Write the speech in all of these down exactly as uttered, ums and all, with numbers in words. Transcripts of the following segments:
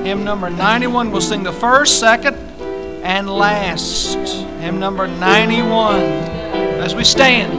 Hymn number ninety-one. We'll sing the first, second, and last. Hymn number ninety-one. As we stand.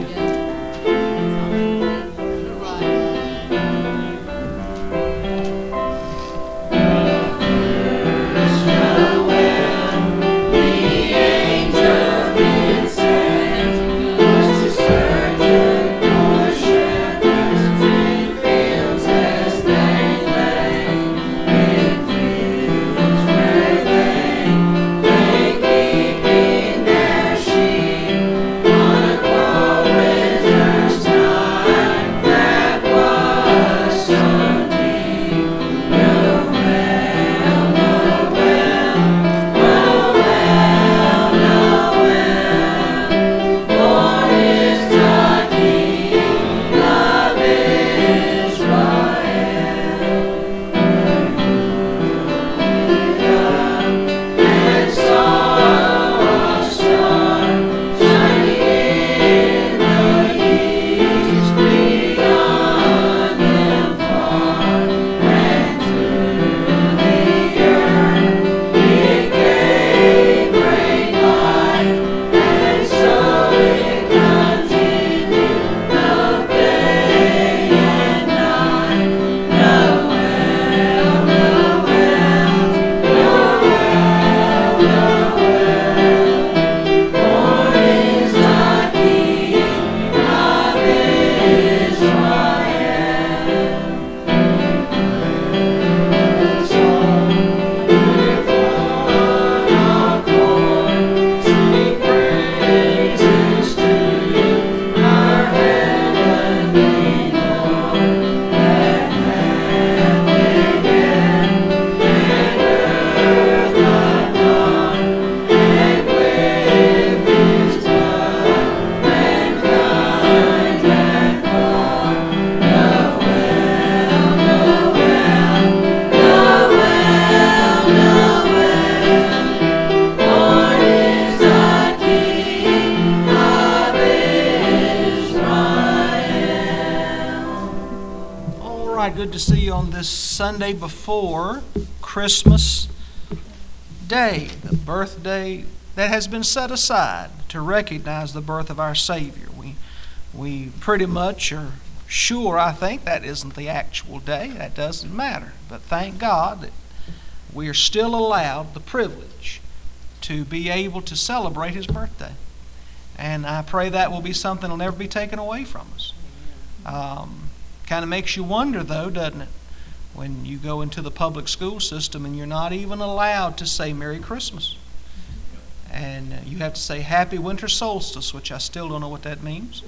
Good to see you on this Sunday before Christmas Day, the birthday that has been set aside to recognize the birth of our Savior. We, we pretty much are sure, I think, that isn't the actual day. That doesn't matter. But thank God that we are still allowed the privilege to be able to celebrate His birthday. And I pray that will be something that will never be taken away from us. Um, Kind of makes you wonder, though, doesn't it? When you go into the public school system and you're not even allowed to say Merry Christmas. And uh, you have to say Happy Winter Solstice, which I still don't know what that means.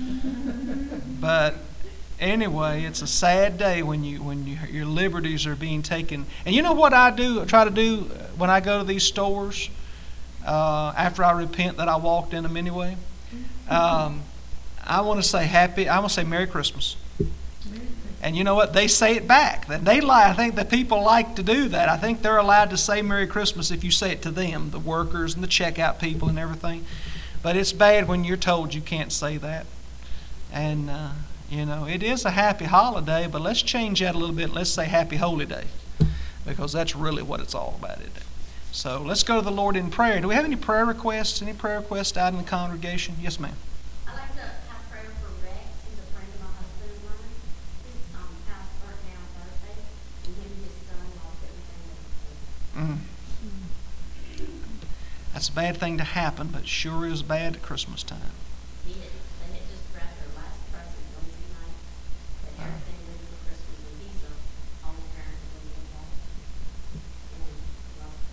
But anyway, it's a sad day when you when you, your liberties are being taken. And you know what I do? I try to do when I go to these stores uh, after I repent that I walked in them anyway. Um, I want to say Happy. I want to say Merry Christmas. And you know what? They say it back. They lie. I think that people like to do that. I think they're allowed to say Merry Christmas if you say it to them, the workers and the checkout people and everything. But it's bad when you're told you can't say that. And, uh, you know, it is a happy holiday, but let's change that a little bit. Let's say Happy Holy Day, because that's really what it's all about, isn't it? So let's go to the Lord in prayer. Do we have any prayer requests? Any prayer requests out in the congregation? Yes, ma'am. Mm. That's a bad thing to happen, but sure is bad at Christmas time. They had, they had just wrapped their last present Wednesday night. They had everything ready for Christmas, and he's the only parent who didn't get that. And lost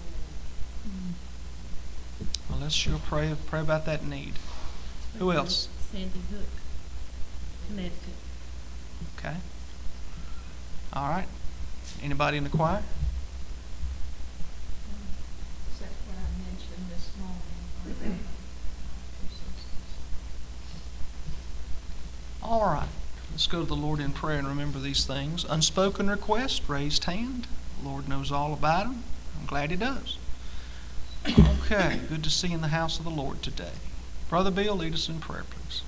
everything. Well, let's sure pray pray about that need. Who else? Sandy Hook, Connecticut. Okay. All right. Anybody in the choir? All right, let's go to the Lord in prayer and remember these things. Unspoken request, raised hand. The Lord knows all about them. I'm glad He does. Okay, good to see you in the house of the Lord today. Brother Bill, lead us in prayer, please.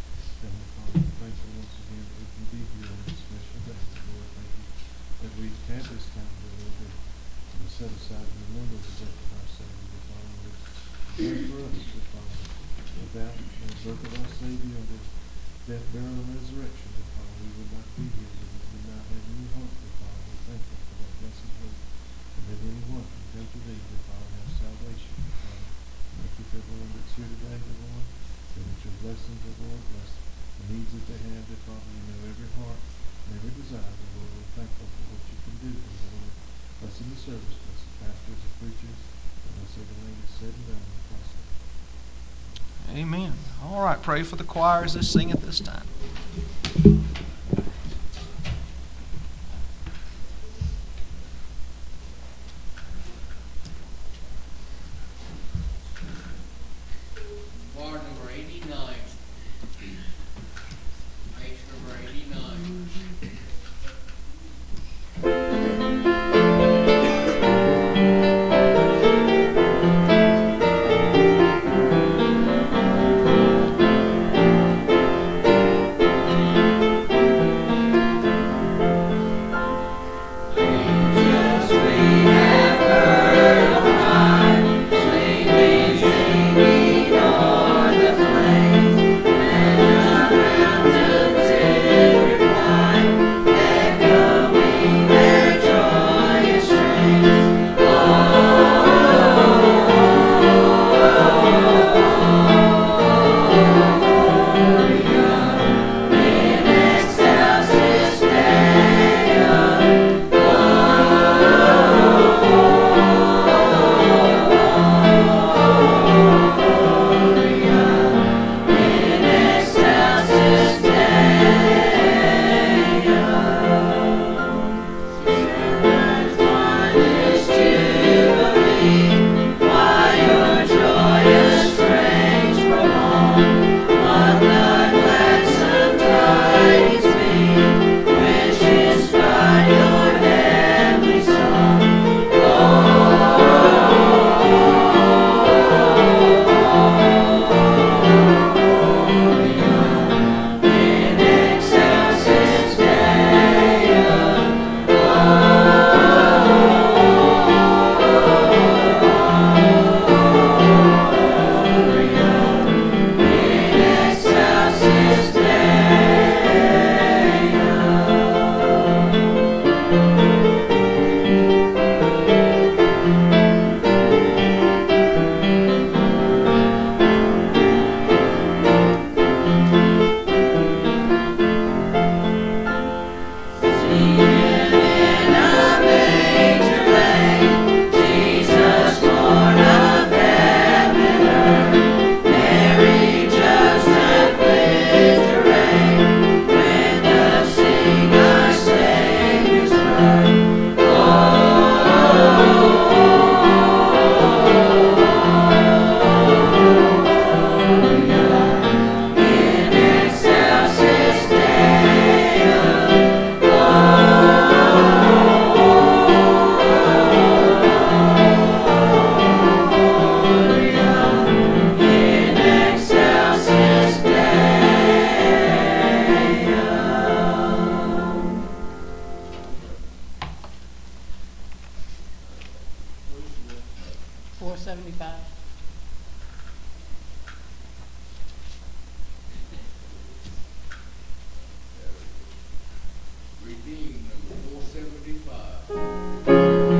Heavenly Father, thank you once again that we can be here on this special day. Lord, thank you that we can at this time, dear Lord, that we set aside and remember the death of our Savior, dear Father, and pray for us, dear Father, without the birth of our Savior and his death, burial, and resurrection, dear Father, we would not be here, we would not have any hope, dear Father. We're thankful for that blessed hope, and that anyone can come to thee, dear Father, and have salvation, dear Father. And I keep everyone that's here today, dear Lord, and that your blessings, dear Lord, bless the needs that they have, dear Father. You know every heart and every desire, dear Lord. We're thankful for what you can do, dear Lord. Bless in the service, bless the pastors and preachers, and bless everything that's said and done in the process. Amen. All right, pray for the choirs that sing at this time. Bar number eighty-nine. Page number eighty-nine. Four seventy-five. Redeemed number four seventy-five.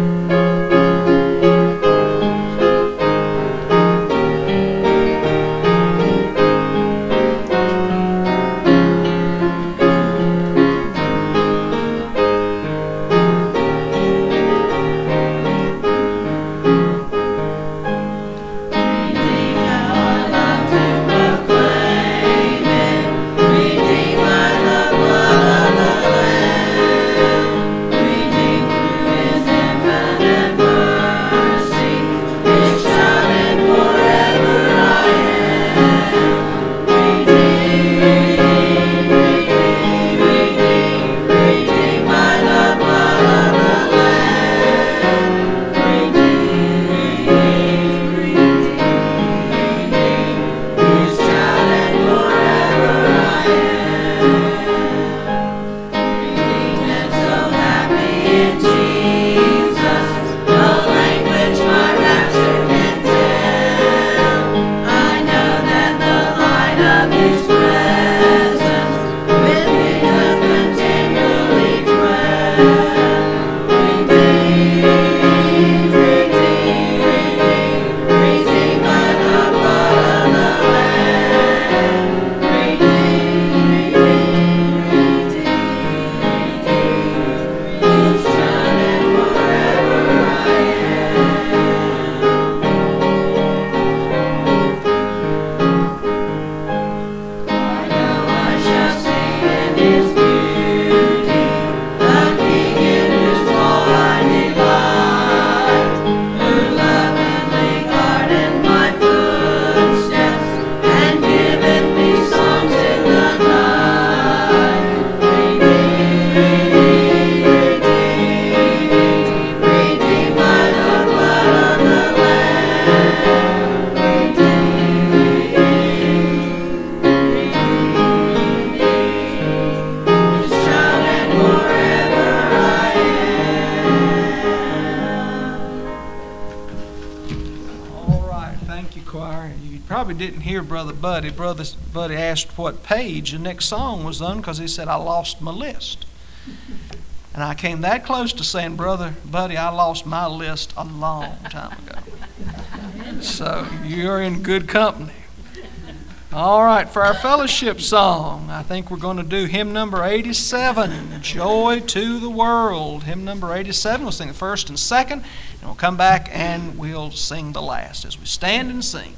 you probably didn't hear Brother Buddy. Brother Buddy asked what page the next song was on because he said, I lost my list. And I came that close to saying, Brother Buddy, I lost my list a long time ago. So you're in good company. All right, for our fellowship song, I think we're going to do hymn number eighty-seven, Joy to the World. Hymn number eighty-seven, we'll sing the first and second, and we'll come back and we'll sing the last as we stand and sing.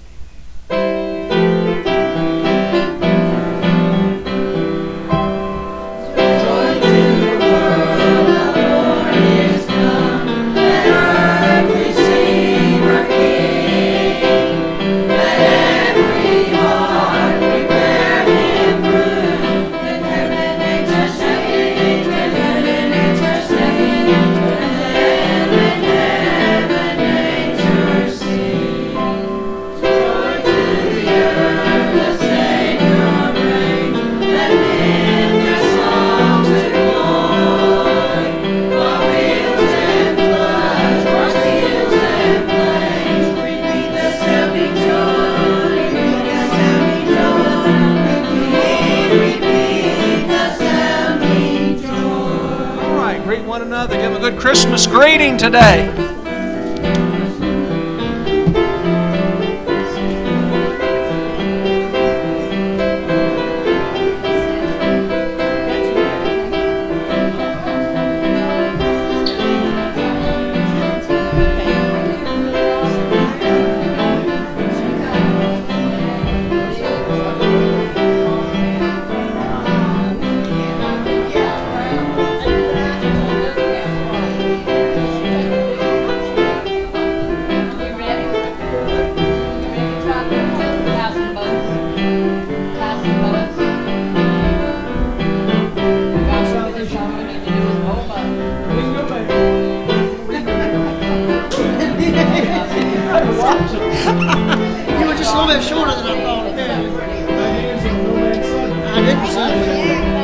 Give them a good Christmas greeting today. You were just a little bit shorter than I thought. Yeah. I didn't say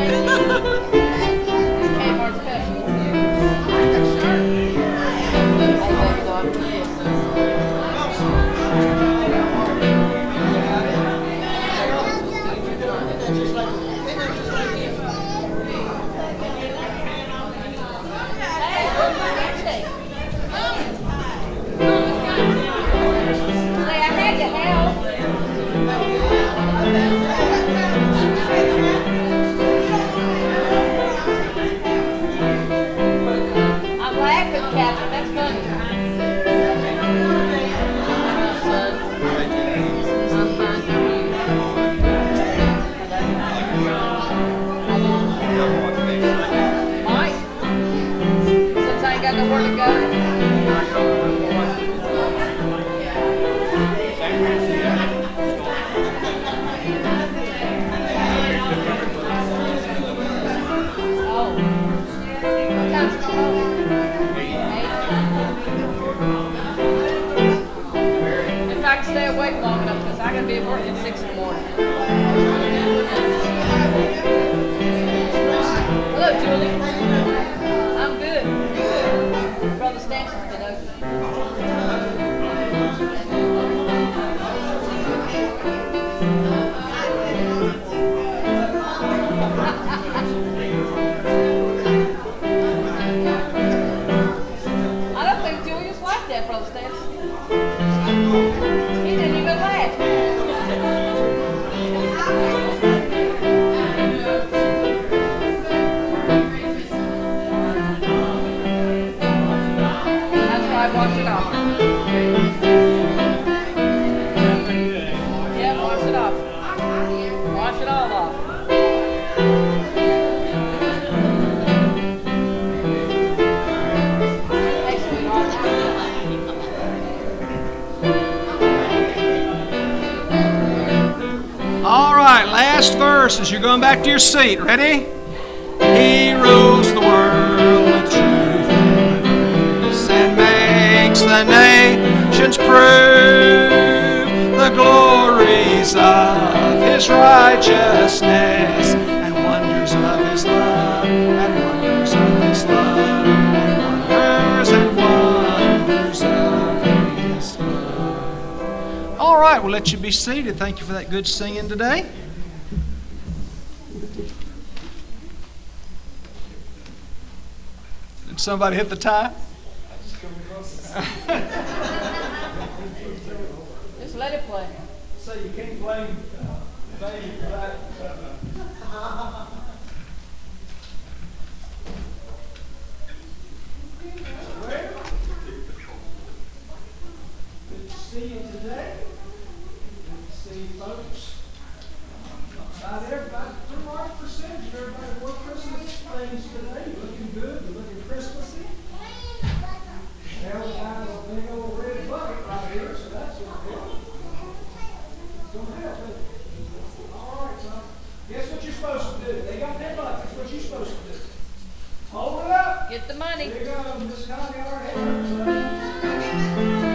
as you're going back to your seat. Ready? He rules the world with truth and grace and makes the nations prove the glories of His righteousness and wonders of His love and wonders of His love and wonders and wonders of His love. All right. right, we'll let you be seated. Thank you for that good singing today. Did somebody hit the tie? Just let it play. So you can't blame uh, baby for that. Good to see you today. Good to see you folks. About everybody, pretty large percentage of everybody wore Christmas things today. You're looking good. You're looking Christmassy. Hell, got a big old red bucket right here, so that's what it is. It's gonna help, isn't it? All right, son. Guess what you're supposed to do? They got their buckets. What you supposed to do? Hold it up. Get the money. Here you go, Miss Connie already had hers.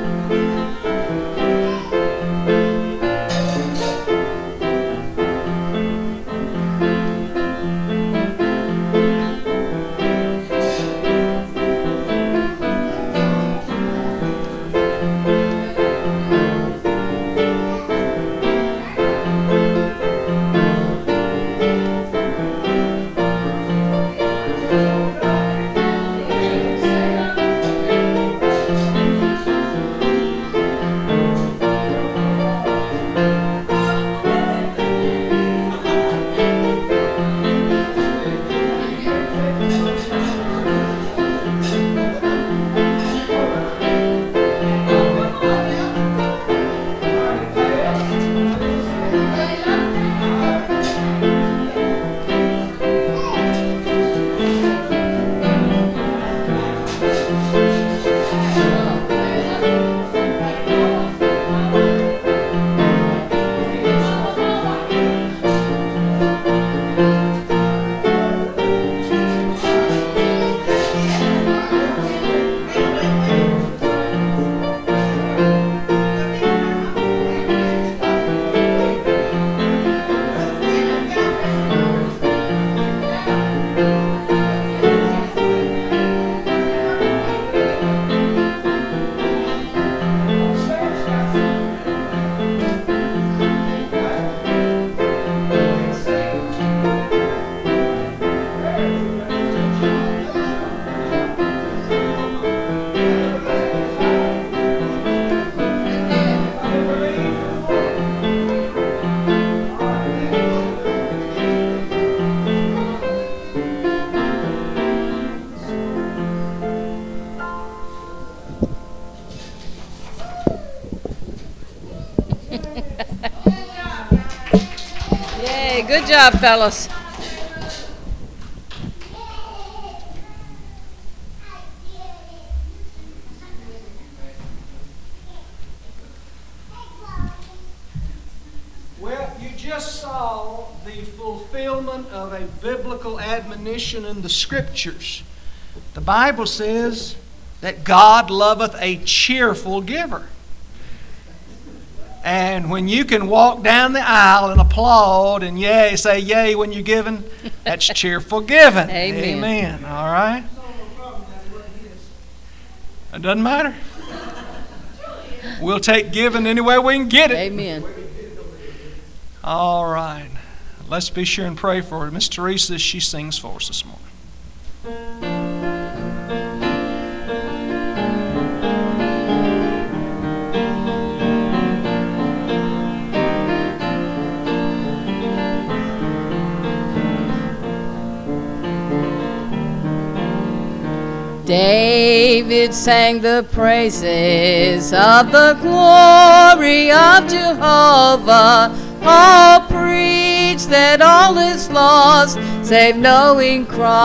Yay, good job, fellas. Well, you just saw the fulfillment of a biblical admonition in the Scriptures. The Bible says that God loveth a cheerful giver. And when you can walk down the aisle and applaud and yay, say yay when you're giving, that's cheerful giving. Amen. Amen. All right? It doesn't matter. We'll take giving any way we can get it. Amen. All right. Let's be sure and pray for Miss Teresa as she sings for us this morning. David sang the praises of the glory of Jehovah. Paul preached that all is lost, save knowing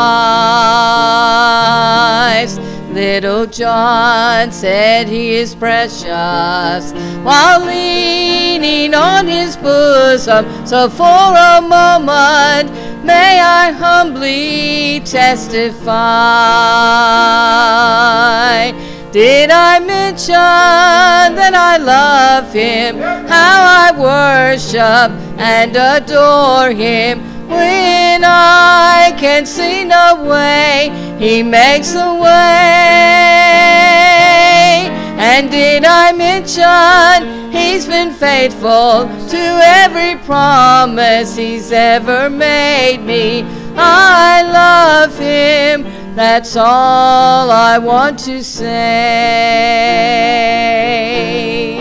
Christ. Little John said he is precious, while leaning on his bosom. So for a moment, may I humbly testify. Did I mention that I love him, how I worship and adore him? When I can see no way, he makes a way. And did I mention he He's been faithful to every promise He's ever made me. I love Him, that's all I want to say.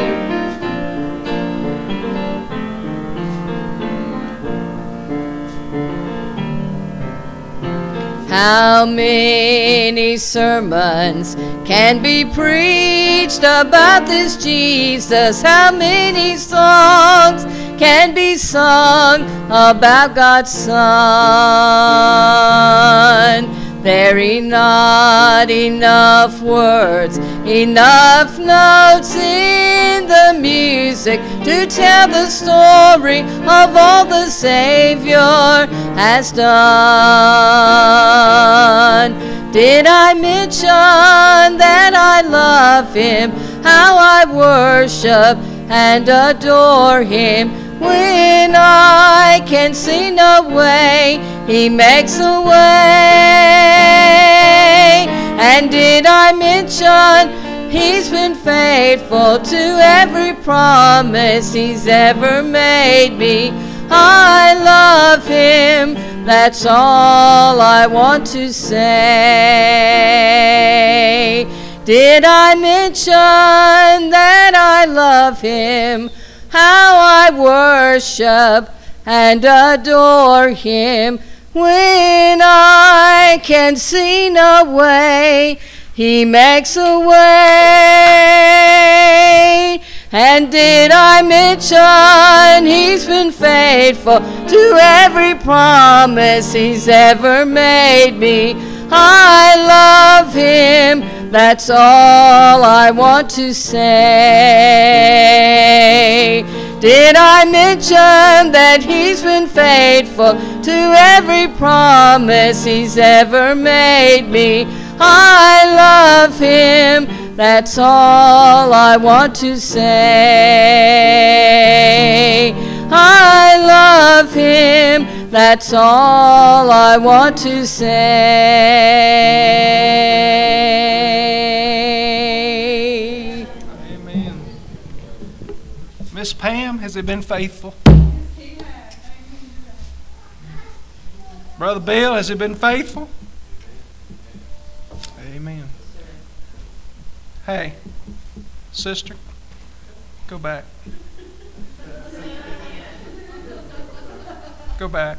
How many sermons can be preached about this Jesus? How many songs can be sung about God's Son? There are not enough words, enough notes in the music to tell the story of all the Savior has done. Did I mention that I love Him, how I worship and adore Him? When I can see no way, He makes a way. And did I mention He's been faithful to every promise He's ever made me? I love Him, that's all I want to say. Did I mention that I love Him, how I worship and adore Him? When I can see no way, He makes a way. And did I mention He's been faithful to every promise He's ever made me? I love Him, that's all I want to say. Did I mention that He's been faithful to every promise He's ever made me? I love Him, that's all I want to say. I love Him, that's all I want to say. Amen. Miss Pam, has He been faithful? Brother Bill, has He been faithful? Amen. Hey, sister, go back. Go back.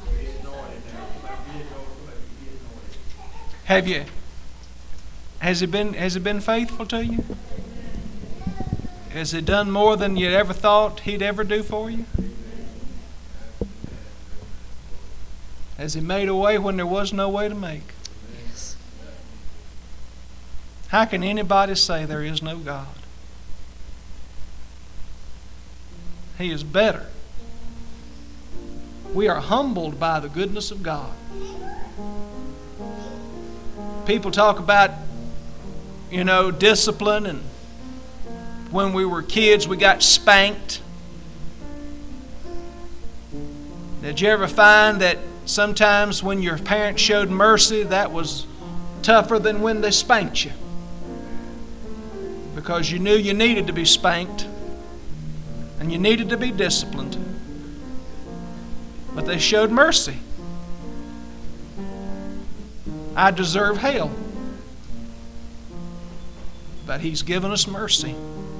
Have you? Has He been? Has He been faithful to you? Has He done more than you ever thought He'd ever do for you? Has He made a way when there was no way to make? Yes. How can anybody say there is no God? He is better. We are humbled by the goodness of God. People talk about, you know, discipline, and when we were kids we got spanked. Did you ever find that sometimes when your parents showed mercy, that was tougher than when they spanked you? Because you knew you needed to be spanked and you needed to be disciplined. But they showed mercy. I deserve hell, but He's given us mercy.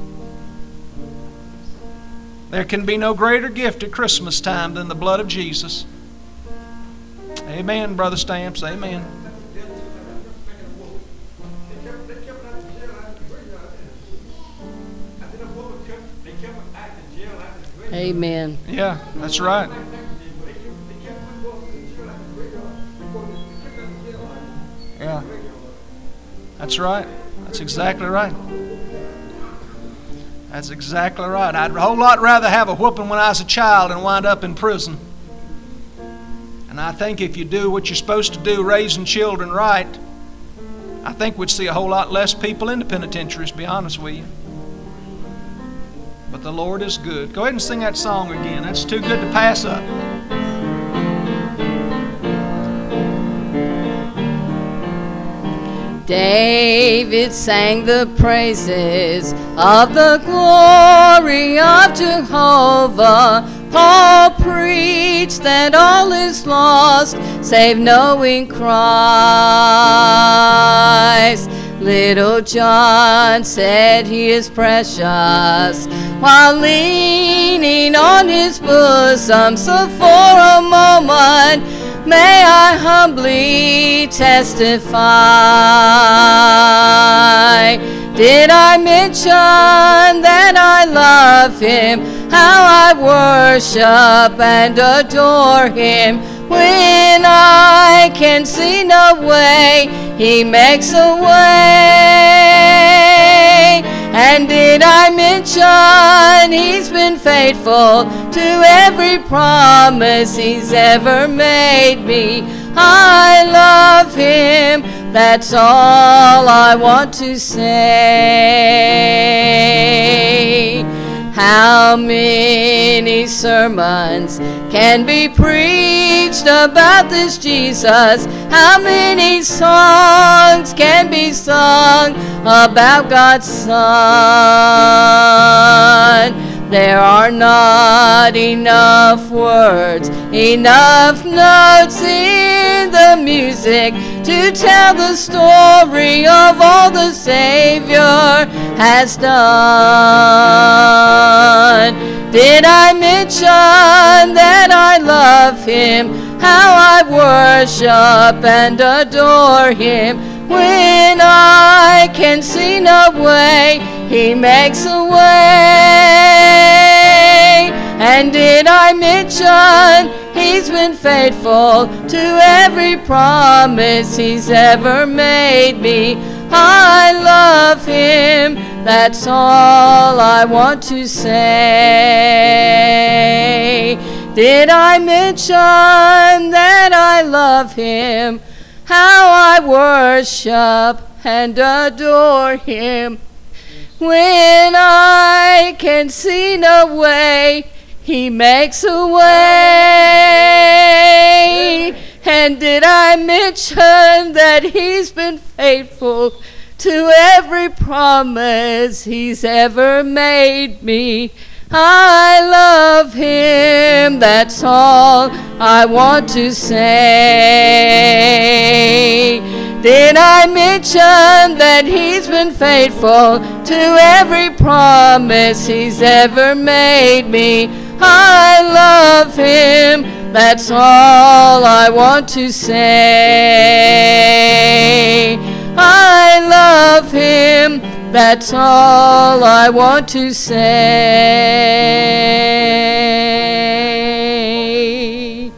There can be no greater gift at Christmas time than the blood of Jesus. Amen, Brother Stamps. Amen. Amen. Yeah, that's right. Yeah, that's right. That's exactly right. That's exactly right. I'd a whole lot rather have a whooping when I was a child and wind up in prison. And I think if you do what you're supposed to do, raising children right, I think we'd see a whole lot less people in the penitentiaries, to be honest with you. But the Lord is good. Go ahead and sing that song again. That's too good to pass up. David sang the praises of the glory of Jehovah. Paul preached that all is lost, save knowing Christ. Little John said he is precious, while leaning on his bosom. So for a moment, may I humbly testify. Did I mention that I love him, how I worship and adore him? When I can see no way, he makes a way. And did I mention he's been faithful to every promise he's ever made me? I love him, that's all I want to say. How many sermons can be preached about this Jesus? How many songs can be sung about God's Son? There are not enough words, enough notes in the music to tell the story of all the Savior has done. Did I mention that I love him, how I worship and adore him? When I can see no way, he makes a way. And did I mention he's been faithful to every promise he's ever made me? I love him, that's all I want to say. Did I mention that I love him, how I worship and adore him? When I can see no way, he makes a way. And did I mention that he's been faithful to every promise he's ever made me? I love him, that's all I want to say. Did I mention that he's been faithful to every promise he's ever made me? I love him, that's all I want to say. I love him, that's all I want to say.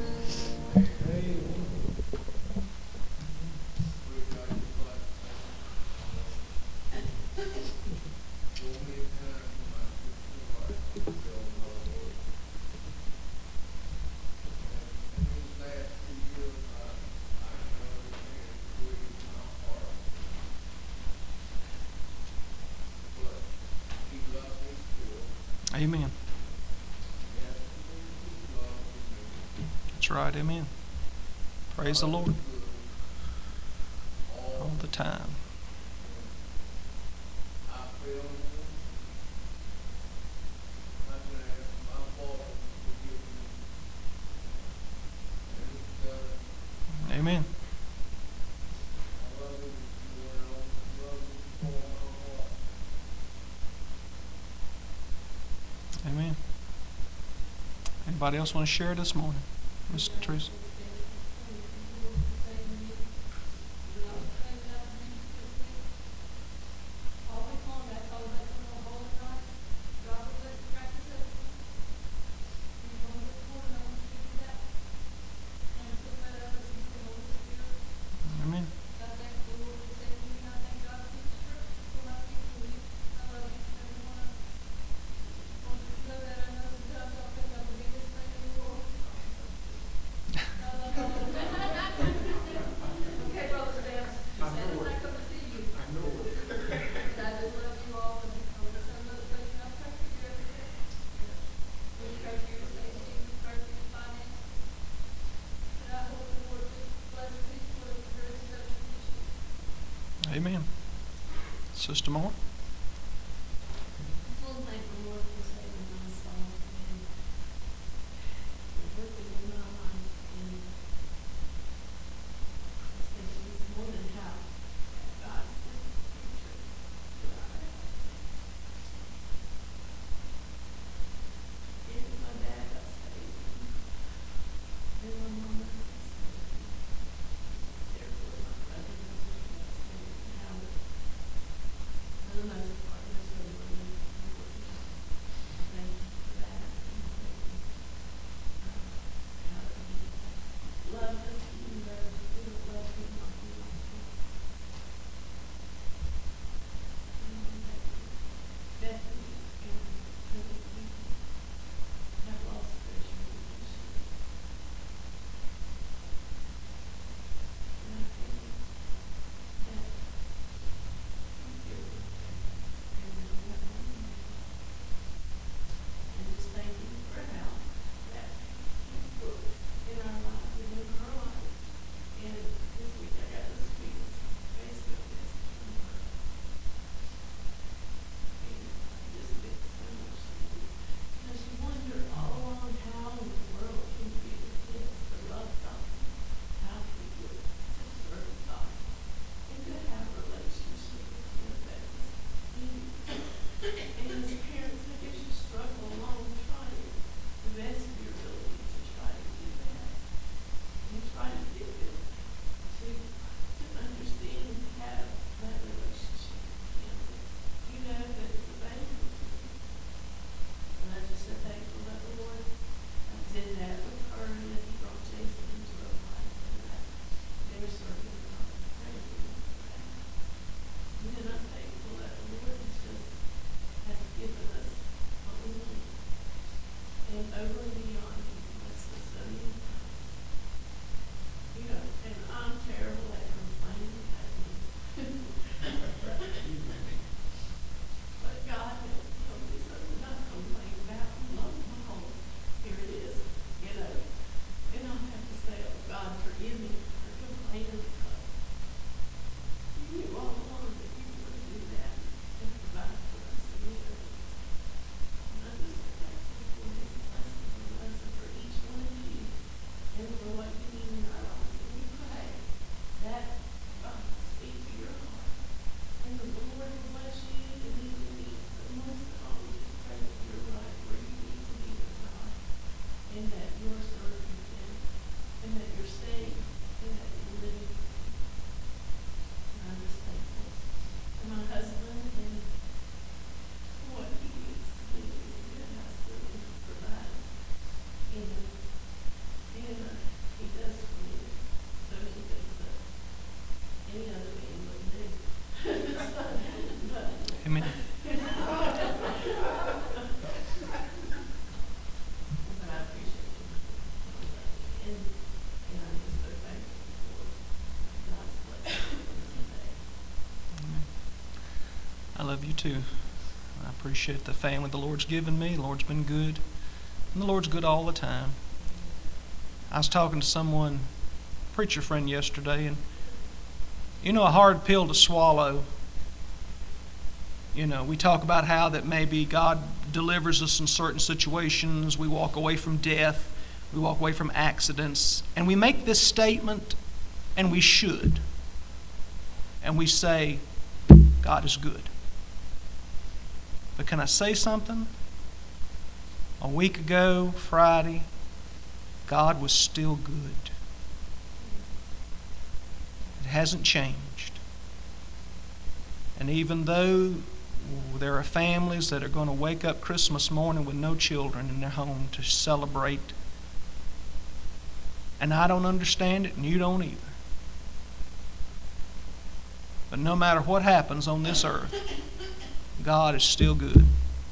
Amen. That's right, amen. Praise the Lord. All the time. Amen. Amen. Anybody else want to share this morning? Miss Teresa? Amen. Sister Moore? I just want to thank the Lord for saving my soul and working in my life, and especially this morning how God sent the preacher to our house. And my dad got saved, and my mama got saved. Therefore, my brother and sister got saved, and how it, for the most part, most of them were living for the Lord. Thank you for that, and thank you, uh, how he loved us even though we didn't love him like we loved him. And that Bethany and many people have lost spiritual relationship. And I think that he feels that, and now we have one more. And just thank you for how that he's worked in our lives and in our lives. And this week I got the sweetest Facebook message from her. And I just meant so much to me. You know, she wondered all along how in the world can you be the kids to love God? How can you to serve God? And to have a relationship with Him that is meaningful. And as parents, I guess you struggle along trying the best of your ability to try to do that. And try to get them to, to understand and have that relationship with Him. You know that it's available to you. And I just so thankful that the Lord uh, did that with her, and that He brought Jason into her life, and that they were serving God and praying for that. And then I'm thankful that the Lord has just has given us what we need. And over and beyond, He's blessed us so many times. You know, and I'm terrible at complaining. I mean, but God has told me something not to complain about. Love my home. Here it is. You know. And I have to say, oh God, forgive me for complaining, because you knew all along that you were going to do that and provide for us and meet our needs. And I'm just so thankful for His blessing on us and for each one of you, and for what you mean in our lives. And we pray that God will speak to your heart, and the Lord will bless you and meet your needs. But most of all, we just pray that you're right where you need to be with God, and that you're serving Him, and that you're saved, and that you're living for Him. And I'm just thankful for my husband and for what he needs to do as a good husband and provides. And, and uh, he does for me so many things that any other man wouldn't do. But, Amen. but I appreciate him. And, and I'm just so thankful for God's blessing on this day. I love you too. I appreciate the family the Lord's given me. The Lord's been good. And the Lord's good all the time. I was talking to someone, preacher friend yesterday, and you know, a hard pill to swallow. You know, we talk about how that maybe God delivers us in certain situations. We walk away from death. We walk away from accidents. And we make this statement, and we should. And we say, God is good. But can I say something? A week ago, Friday, God was still good. It hasn't changed. And even though there are families that are going to wake up Christmas morning with no children in their home to celebrate, and I don't understand it, and you don't either. But no matter what happens on this earth, God is still good.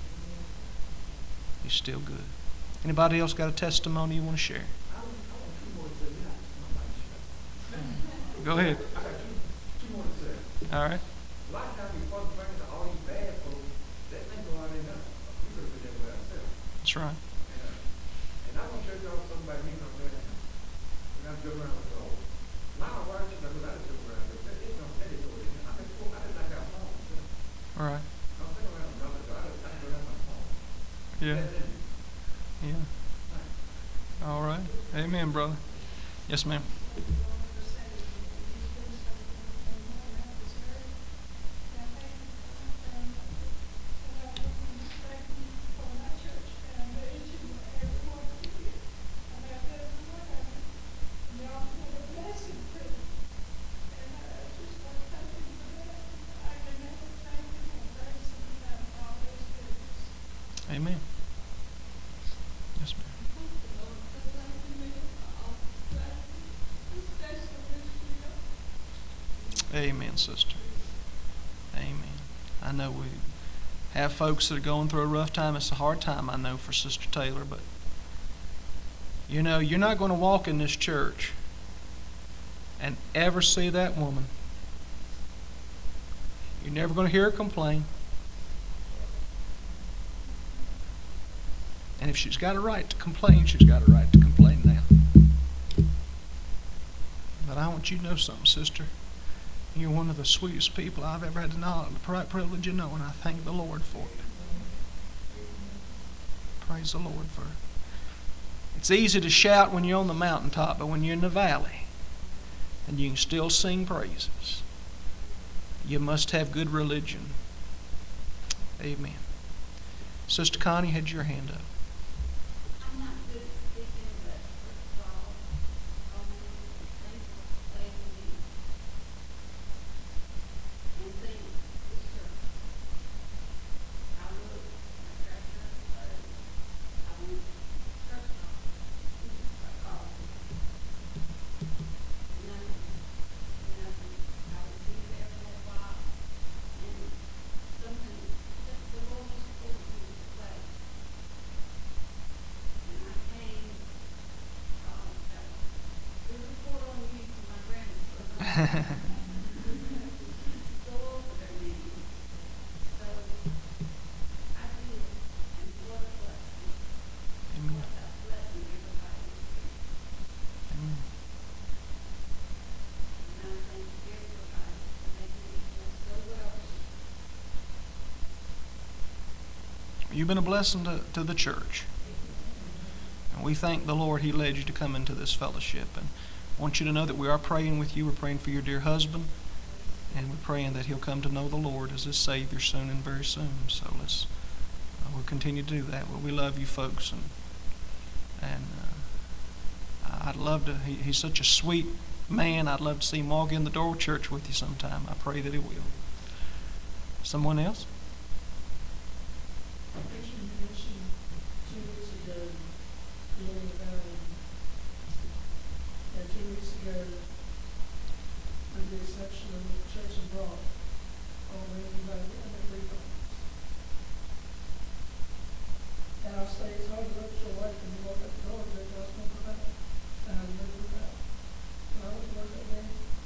He's still good. Anybody else got a testimony you want to share? Go ahead. I got two, two more to say. All right. A lot of times we fall praying to all these bad folks, that thing go out in us. We could have been that way ourselves. That's right. And, uh, and I want to church off somebody me from there. And I'm joking around with all. My wife, she never let us joke around. But it don't tell you so. I said, oh, I did not have home. Right. Don't think around, brother. I don't, I don't have my phone. Yeah. Get in. Yeah. All right. Amen, brother. Yes, ma'am. Amen. Yes, ma'am. Amen, sister. Amen. I know we have folks that are going through a rough time. It's a hard time, I know, for Sister Taylor, but you know, you're not going to walk in this church and ever see that woman. You're never going to hear her complain. And if she's got a right to complain, she's got a right to complain now. But I want you to know something, sister. You're one of the sweetest people I've ever had the knowledge, the privilege of knowing. I thank the Lord for it. Praise the Lord for it. It's easy to shout when you're on the mountaintop, but when you're in the valley, and you can still sing praises, you must have good religion. Amen. Sister Connie had your hand up. I'm not good at speaking, but first of all, um, thanks for saving me. And thank this church. I look, my treasure, but I went church off. I called. Nothing, nothing. I would be there for a while, and something, just the Lord just pulled me to place. And I came, um, that was, the report on me from my grandson. Go over their names. So, I did, and what a blessing. Amen. What a blessing everybody is here. Amen. And I thank everybody for making me feel so welcome. You've been a blessing to, to the church. And we thank the Lord He led you to come into this fellowship. And I want you to know that we are praying with you. We're praying for your dear husband. And we're praying that he'll come to know the Lord as his Savior soon and very soon. So let's, uh, we'll continue to do that. Well, we love you folks. And, and uh, I'd love to, he, he's such a sweet man. I'd love to see him walk in the door of church with you sometime. I pray that he will. Someone else? Preacher, you mentioned two weeks ago, Lily Valley. And two weeks ago, with the exception of the church and broad, all Lily Valley and the three homes. And I'll say it's hard to look at your wife when you walk up the door, but God's going to provide. And I live with that. When I was working there,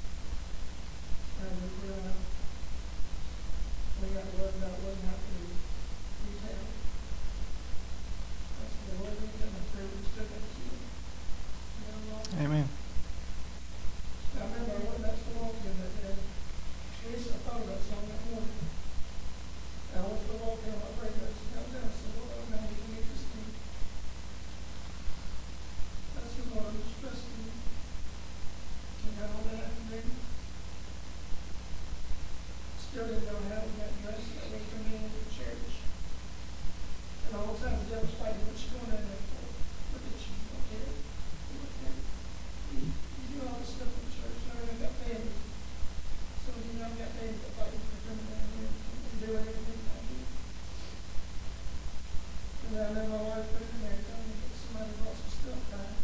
I lived around. We got word about what happened in retail. That's the Lord, and I'm sure we still got to see it. You know, Lord? Amen. I remember I went back to the walk in that day. Teresa, I thought about something that morning. And I went to the walk in, I prayed, I said, "Come down." I said, "Lord, I'm not even interested." I said, "Lord, I'm just trusting you." And got all that afternoon. Still didn't know how to get dressed that way coming into the church. And all the time the devil's fighting, "What you going down there for? Look at you, you don't care. You don't care. You, you do all this stuff in church, and I got family. So you know I've got family that fight for coming down here and doing everything I do." And then I know my wife put in there, telling me that somebody brought some stuff back.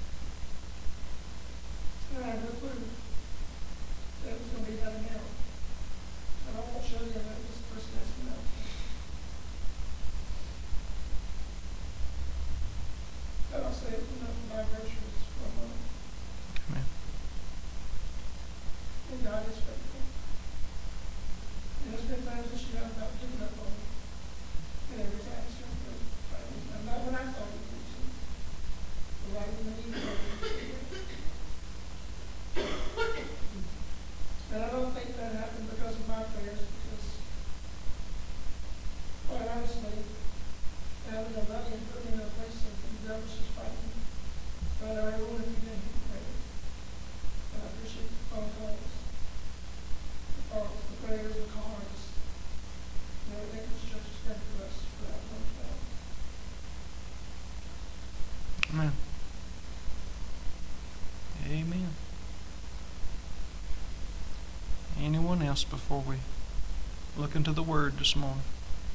And I had no clue that it was gonna be that amount. And I won't show you that this person has to know. else before we look into the Word this morning?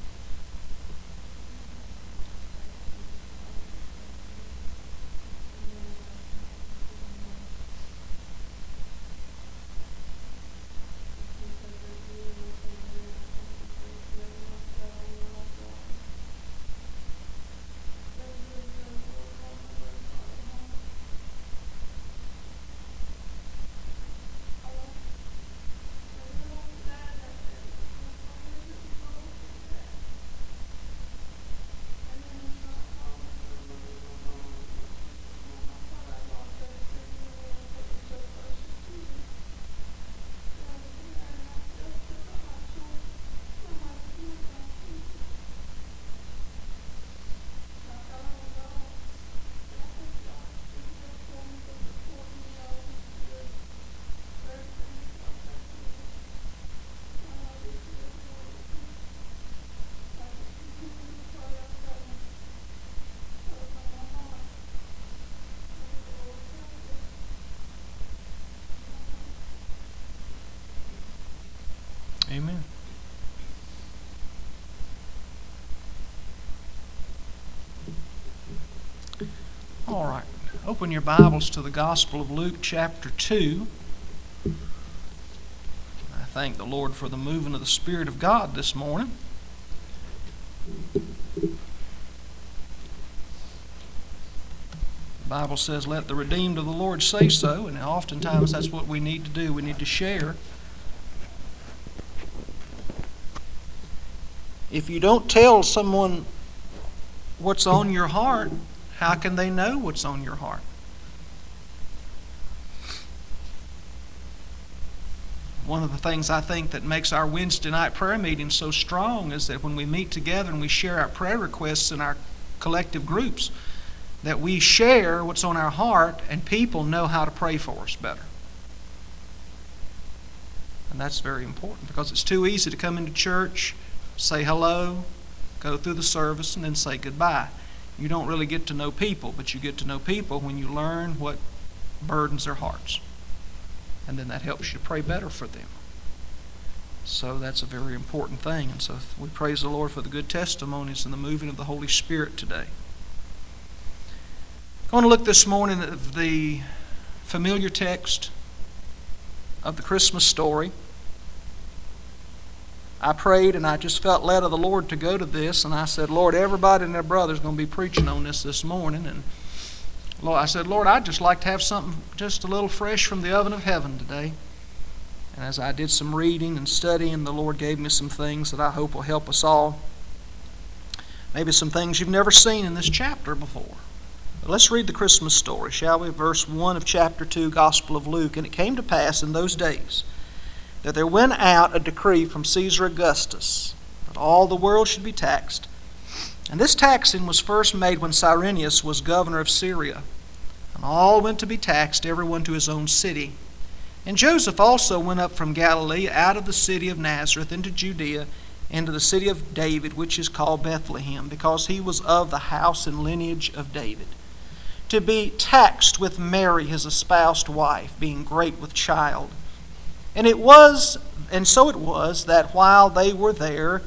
Amen. All right. Open your Bibles to the Gospel of Luke chapter two. I thank the Lord for the moving of the Spirit of God this morning. The Bible says, let the redeemed of the Lord say so, and oftentimes that's what we need to do. We need to share. If you don't tell someone what's on your heart, how can they know what's on your heart? One of the things I think that makes our Wednesday night prayer meeting so strong is that when we meet together and we share our prayer requests in our collective groups, that we share what's on our heart and people know how to pray for us better. And that's very important, because it's too easy to come into church, say hello, go through the service, and then say goodbye. You don't really get to know people, but you get to know people when you learn what burdens their hearts. And then that helps you pray better for them. So that's a very important thing. And so we praise the Lord for the good testimonies and the moving of the Holy Spirit today. I'm going to look this morning at the familiar text of the Christmas story. I prayed and I just felt led of the Lord to go to this, and I said, Lord, everybody and their brother is going to be preaching on this this morning. And Lord, I said, Lord, I'd just like to have something just a little fresh from the oven of heaven today. And as I did some reading and studying, the Lord gave me some things that I hope will help us all. Maybe some things you've never seen in this chapter before. But let's read the Christmas story, shall we? Verse one of chapter two, Gospel of Luke. And it came to pass in those days that there went out a decree from Caesar Augustus that all the world should be taxed. And this taxing was first made when Cyrenius was governor of Syria. And all went to be taxed, everyone to his own city. And Joseph also went up from Galilee out of the city of Nazareth into Judea, into the city of David, which is called Bethlehem, because he was of the house and lineage of David, to be taxed with Mary his espoused wife, being great with child. And it was, and so it was, that while they were there,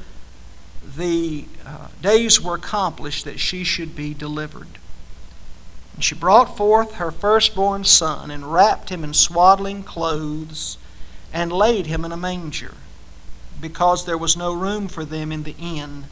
the uh, days were accomplished that she should be delivered. And she brought forth her firstborn son, and wrapped him in swaddling clothes, and laid him in a manger, because there was no room for them in the inn.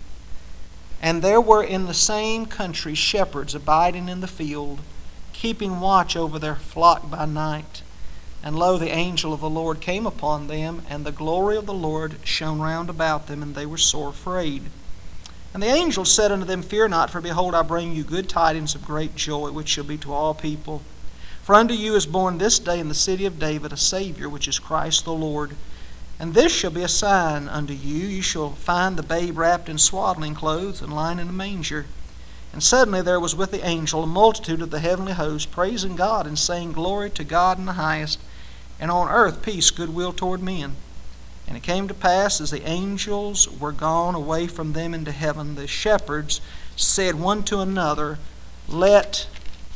And there were in the same country shepherds abiding in the field, keeping watch over their flock by night. And lo, the angel of the Lord came upon them, and the glory of the Lord shone round about them, and they were sore afraid. And the angel said unto them, Fear not, for behold, I bring you good tidings of great joy, which shall be to all people. For unto you is born this day in the city of David a Savior, which is Christ the Lord. And this shall be a sign unto you. You shall find the babe wrapped in swaddling clothes, and lying in a manger. And suddenly there was with the angel a multitude of the heavenly host, praising God, and saying, Glory to God in the highest, and on earth peace, goodwill toward men. And it came to pass, as the angels were gone away from them into heaven, the shepherds said one to another, Let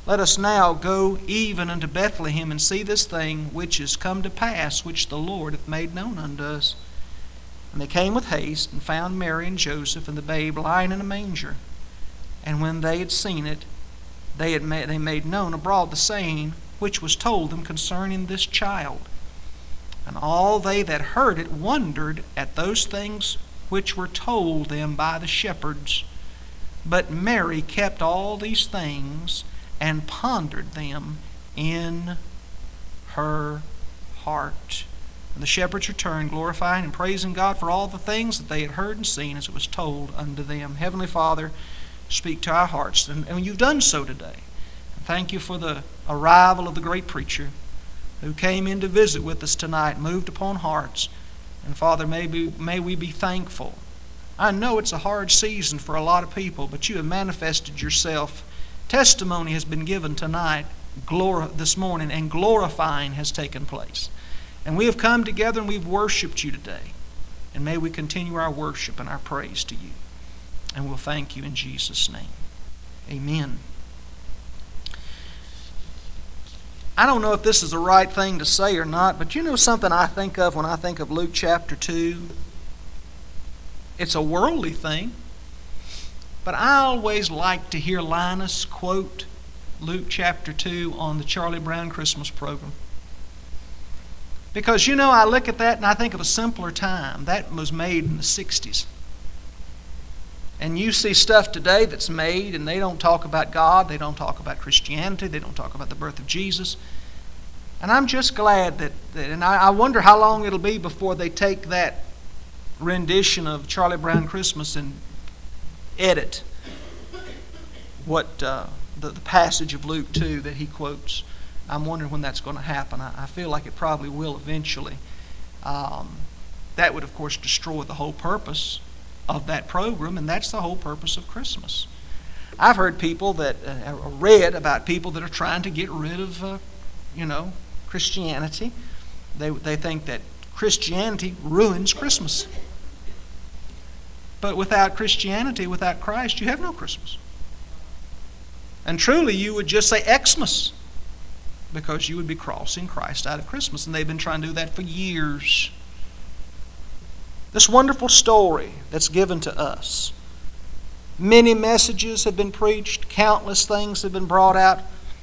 Let us now go even unto Bethlehem, and see this thing which is come to pass, which the Lord hath made known unto us. And they came with haste, and found Mary and Joseph, and the babe lying in a manger. And when they had seen it, they had made, they made known abroad the saying which was told them concerning this child. And all they that heard it wondered at those things which were told them by the shepherds. But Mary kept all these things, and pondered them in her heart. And the shepherds returned, glorifying and praising God for all the things that they had heard and seen as it was told unto them. Heavenly Father, speak to our hearts, and, and you've done so today. Thank you for the arrival of the great preacher who came in to visit with us tonight, moved upon hearts. And Father, may, be, may we be thankful. I know it's a hard season for a lot of people, but you have manifested yourself. Testimony has been given tonight, glor- this morning, and glorifying has taken place. And we have come together and we've worshiped you today. And may we continue our worship and our praise to you. And we'll thank you in Jesus' name. Amen. I don't know if this is the right thing to say or not, but you know something I think of when I think of Luke chapter two? It's a worldly thing. But I always like to hear Linus quote Luke chapter two on the Charlie Brown Christmas program. Because, you know, I look at that and I think of a simpler time. That was made in the sixties. And you see stuff today that's made, and they don't talk about God, they don't talk about Christianity, they don't talk about the birth of Jesus. And I'm just glad that, that and I, I wonder how long it'll be before they take that rendition of Charlie Brown Christmas and edit what uh, the, the passage of Luke two that he quotes. I'm wondering when that's going to happen. I, I feel like it probably will eventually. Um, that would, of course, destroy the whole purpose of that program, and that's the whole purpose of Christmas. I've heard people that, uh, read about people that are trying to get rid of, uh, you know, Christianity. They, they think that Christianity ruins Christmas. But without Christianity, without Christ, you have no Christmas. And truly, you would just say Xmas, because you would be crossing Christ out of Christmas. And they've been trying to do that for years. This wonderful story that's given to us. Many messages have been preached. Countless things have been brought out.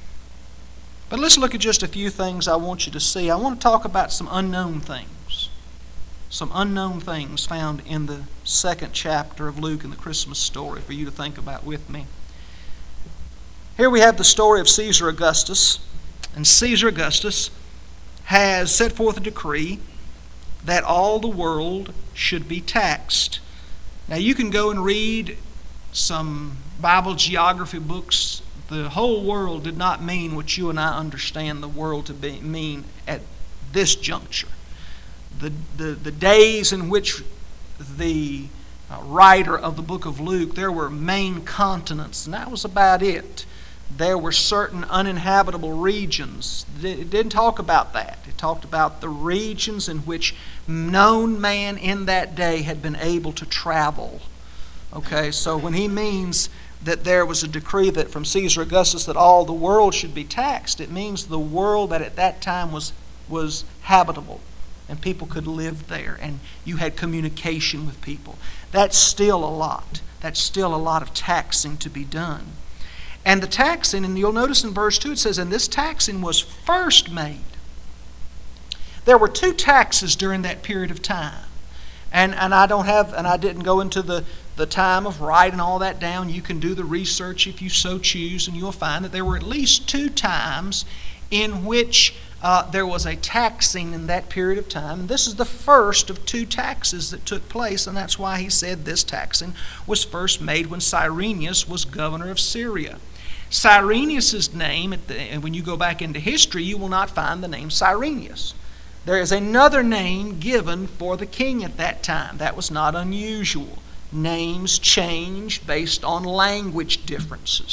But let's look at just a few things I want you to see. I want to talk about some unknown things. Some unknown things found in the second chapter of Luke in the Christmas story for you to think about with me. Here we have the story of Caesar Augustus. And Caesar Augustus has set forth a decree that all the world should be taxed. Now you can go and read some Bible geography books. The whole world did not mean what you and I understand the world to be, mean at this juncture. The, the, the days in which the uh, writer of the book of Luke, there were main continents, and that was about it. There were certain uninhabitable regions. It didn't talk about that. It talked about the regions in which known man in that day had been able to travel. Okay, so when he means that there was a decree that from Caesar Augustus that all the world should be taxed, it means the world that at that time was, was habitable. And people could live there, and you had communication with people. That's still a lot. That's still a lot of taxing to be done. And the taxing, and you'll notice in verse two, it says, and this taxing was first made. There were two taxes during that period of time. And and I don't have, and I didn't go into the, the time of writing all that down. You can do the research if you so choose, and you'll find that there were at least two times in which uh, there was a taxing in that period of time. This is the first of two taxes that took place, and that's why he said this taxing was first made when Cyrenius was governor of Syria. Cyrenius' name, at the, and when you go back into history, you will not find the name Cyrenius. There is another name given for the king at that time. That was not unusual. Names changed based on language differences.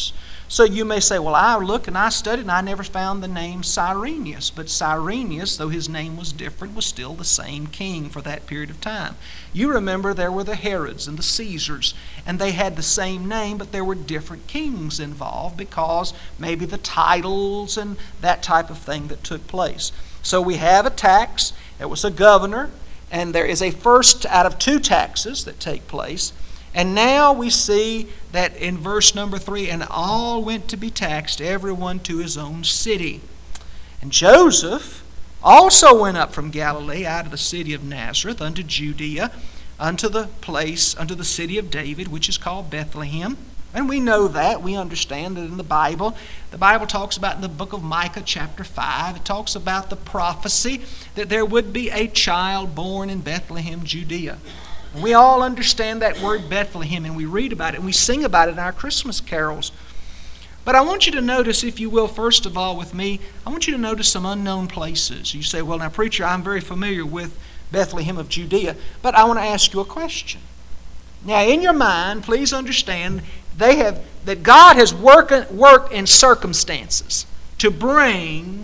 So you may say, well, I looked and I studied and I never found the name Cyrenius. But Cyrenius, though his name was different, was still the same king for that period of time. You remember there were the Herods and the Caesars, and they had the same name, but there were different kings involved because maybe the titles and that type of thing that took place. So we have a tax, there was a governor, and there is a first out of two taxes that take place. And now we see that in verse number three, and all went to be taxed, everyone to his own city. And Joseph also went up from Galilee out of the city of Nazareth unto Judea, unto the place, unto the city of David, which is called Bethlehem. And we know that. We understand that in the Bible. The Bible talks about in the book of Micah chapter five, it talks about the prophecy that there would be a child born in Bethlehem, Judea. And we all understand that word Bethlehem, and we read about it, and we sing about it in our Christmas carols. But I want you to notice, if you will, first of all with me, I want you to notice some unknown places. You say, well, now, preacher, I'm very familiar with Bethlehem of Judea, but I want to ask you a question. Now, in your mind, please understand they have that God has work, worked in circumstances to bring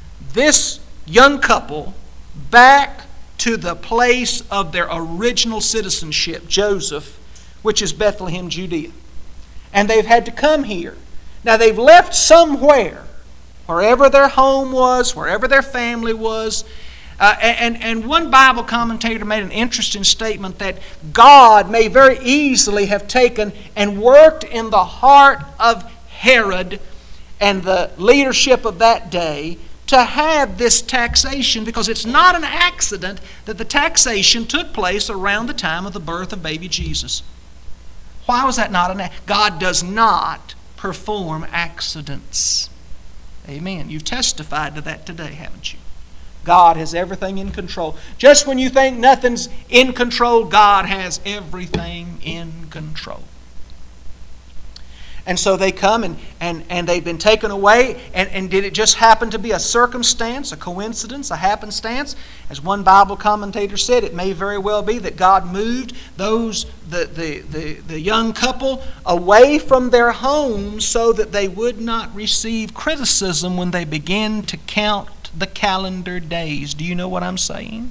this young couple back to the place of their original citizenship, Joseph, which is Bethlehem, Judea. And they've had to come here. Now, they've left somewhere, wherever their home was, wherever their family was. Uh, and, and one Bible commentator made an interesting statement that God may very easily have taken and worked in the heart of Herod and the leadership of that day to have this taxation, because it's not an accident that the taxation took place around the time of the birth of baby Jesus. Why was that not an accident? God does not perform accidents. Amen. You've testified to that today, haven't you? God has everything in control. Just when you think nothing's in control, God has everything in control. And so they come and, and, and they've been taken away. And, and did it just happen to be a circumstance, a coincidence, a happenstance? As one Bible commentator said, it may very well be that God moved those the, the, the, the young couple away from their homes so that they would not receive criticism when they began to count the calendar days. Do you know what I'm saying?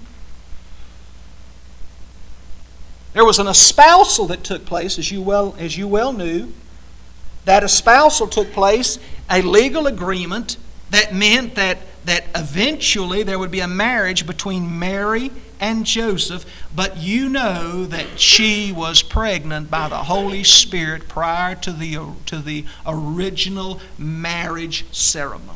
There was an espousal that took place, as you well, as you well knew. That espousal took place, a legal agreement that meant that, that eventually there would be a marriage between Mary and Joseph, but you know that she was pregnant by the Holy Spirit prior to the, to the original marriage ceremony.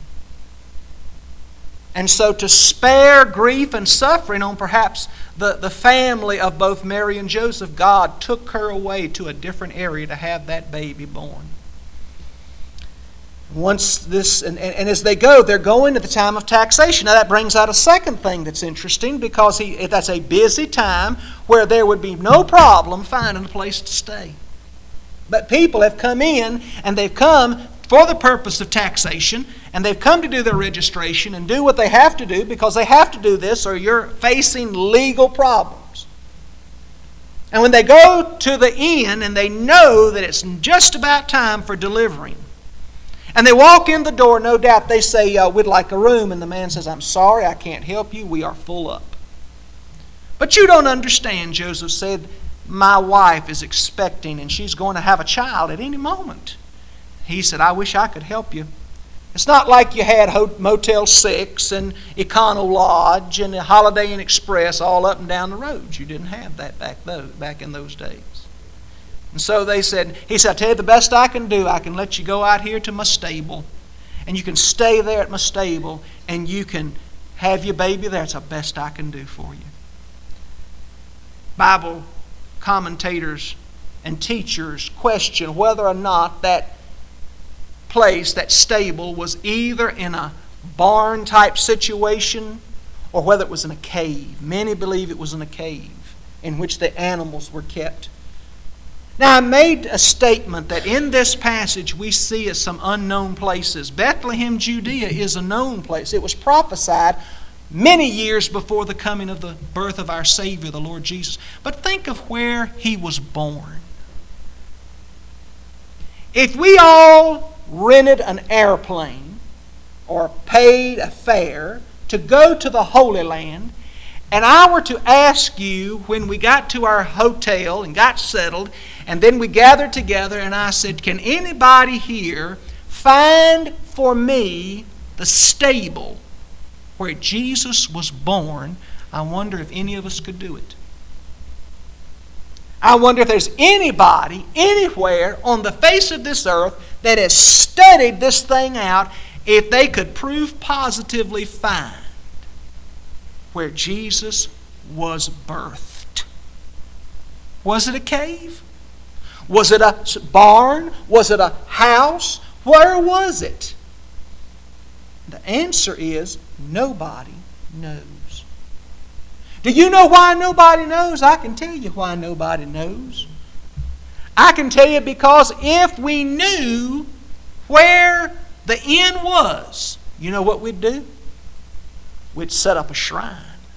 And so to spare grief and suffering on perhaps the, the family of both Mary and Joseph, God took her away to a different area to have that baby born. Once this, and, and, and as they go, they're going at the time of taxation. Now that brings out a second thing that's interesting, because he, that's a busy time where there would be no problem finding a place to stay. But people have come in, and they've come for the purpose of taxation, and they've come to do their registration and do what they have to do, because they have to do this or you're facing legal problems. And when they go to the inn and they know that it's just about time for delivering, and they walk in the door, no doubt they say, uh, we'd like a room, and the man says, I'm sorry, I can't help you, we are full up. But you don't understand, Joseph said, my wife is expecting and she's going to have a child at any moment. He said, I wish I could help you. It's not like you had Motel six and Econo Lodge and the Holiday Inn Express all up and down the roads. You didn't have that back, those, back in those days. And so they said, he said, I tell you the best I can do, I can let you go out here to my stable, and you can stay there at my stable, and you can have your baby there. It's the best I can do for you. Bible commentators and teachers question whether or not that place, that stable, was either in a barn type situation or whether it was in a cave. Many believe it was in a cave in which the animals were kept. Now, I made a statement that in this passage we see some unknown places. Bethlehem, Judea is a known place. It was prophesied many years before the coming of the birth of our Savior, the Lord Jesus. But think of where He was born. If we all rented an airplane or paid a fare to go to the Holy Land, and I were to ask you when we got to our hotel and got settled, and then we gathered together, and I said, can anybody here find for me the stable where Jesus was born? I wonder if any of us could do it. I wonder if there's anybody anywhere on the face of this earth that has studied this thing out, if they could prove positively find where Jesus was birthed. Was it a cave? Was it a barn? Was it a house? Where was it? The answer is nobody knows. Do you know why nobody knows? I can tell you why nobody knows. I can tell you because if we knew where the inn was, you know what we'd do? We'd set up a shrine.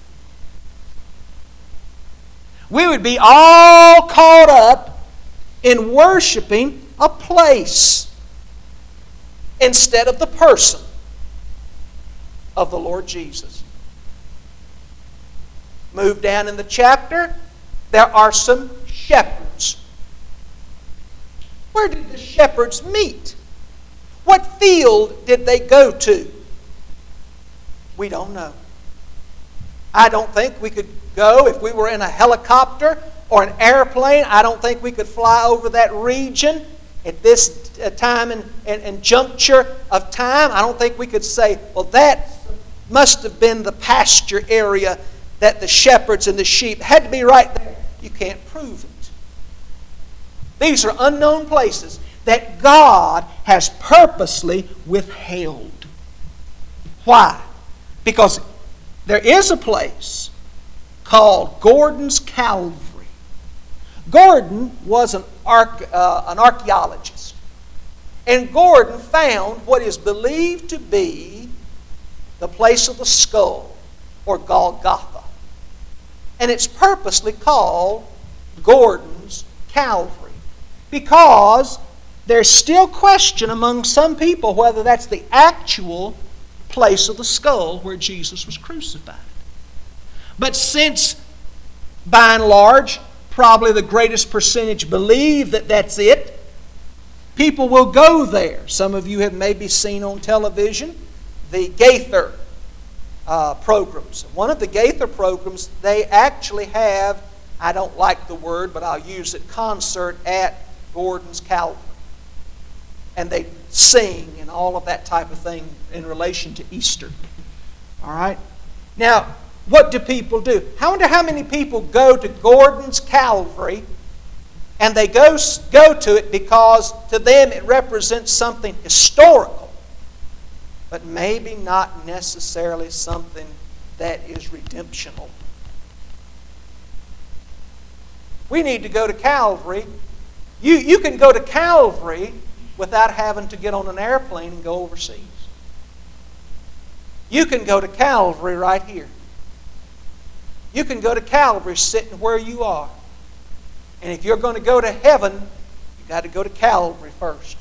We would be all caught up in worshiping a place instead of the person of the Lord Jesus. Move down in the chapter, there are some shepherds. Where did the shepherds meet? What field did they go to? We don't know. I don't think we could go if we were in a helicopter or an airplane. I don't think we could fly over that region at this time and, and, and juncture of time. I don't think we could say, well, that must have been the pasture area that the shepherds and the sheep had to be right there. You can't prove it. These are unknown places that God has purposely withheld. Why? Because there is a place called Gordon's Calvary. Gordon was an, arch, uh, an archaeologist. And Gordon found what is believed to be the place of the skull, or Golgotha. And it's purposely called Gordon's Calvary because there's still question among some people whether that's the actual place of the skull where Jesus was crucified. But since, by and large, probably the greatest percentage believe that that's it, people will go there. Some of you have maybe seen on television the Gaither uh, programs. One of the Gaither programs, they actually have, I don't like the word, but I'll use it, concert at Gordon's Calvary. And they sing and all of that type of thing in relation to Easter. All right? Now, what do people do? I wonder how many people go to Gordon's Calvary and they go, go to it because to them it represents something historical, but maybe not necessarily something that is redemptional. We need to go to Calvary. You, you can go to Calvary without having to get on an airplane and go overseas. You can go to Calvary right here. You can go to Calvary sitting where you are. And if you're going to go to heaven, you've got to go to Calvary first.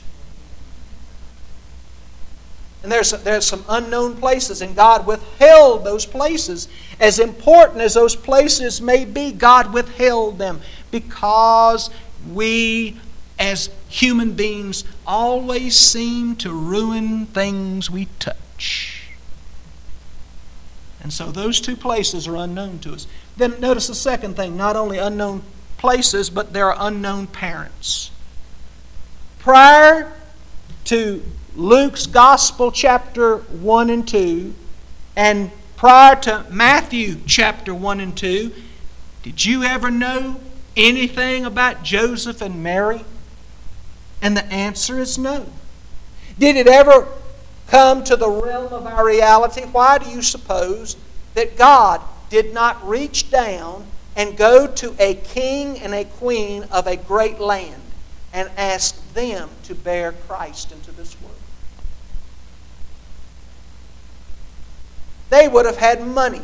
And there's, there's some unknown places, and God withheld those places. As important as those places may be, God withheld them because we as human beings always seem to ruin things we touch. And so those two places are unknown to us. Then notice the second thing, not only unknown places, but there are unknown parents. Prior to Luke's Gospel chapter one and two, and prior to Matthew chapter one and two, did you ever know anything about Joseph and Mary? And the answer is no. Did it ever come to the realm of our reality? Why do you suppose that God did not reach down and go to a king and a queen of a great land and ask them to bear Christ into this world? They would have had money.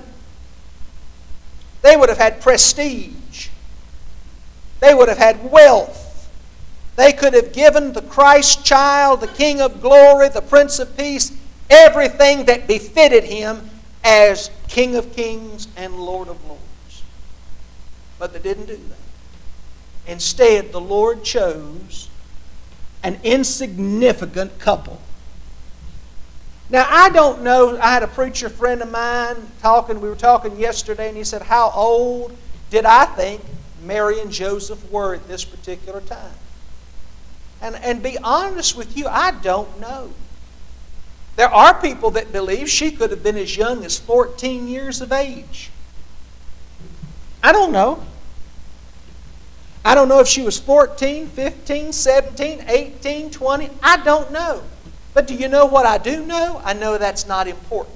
They would have had prestige. They would have had wealth. They could have given the Christ child, the King of glory, the Prince of peace, everything that befitted him as King of kings and Lord of lords. But they didn't do that. Instead, the Lord chose an insignificant couple. Now, I don't know, I had a preacher friend of mine talking, we were talking yesterday, and he said, how old did I think Mary and Joseph were at this particular time? And, and be honest with you, I don't know. There are people that believe she could have been as young as fourteen years of age. I don't know. I don't know if she was fourteen, fifteen, seventeen, eighteen, twenty. I don't know. But do you know what I do know? I know that's not important.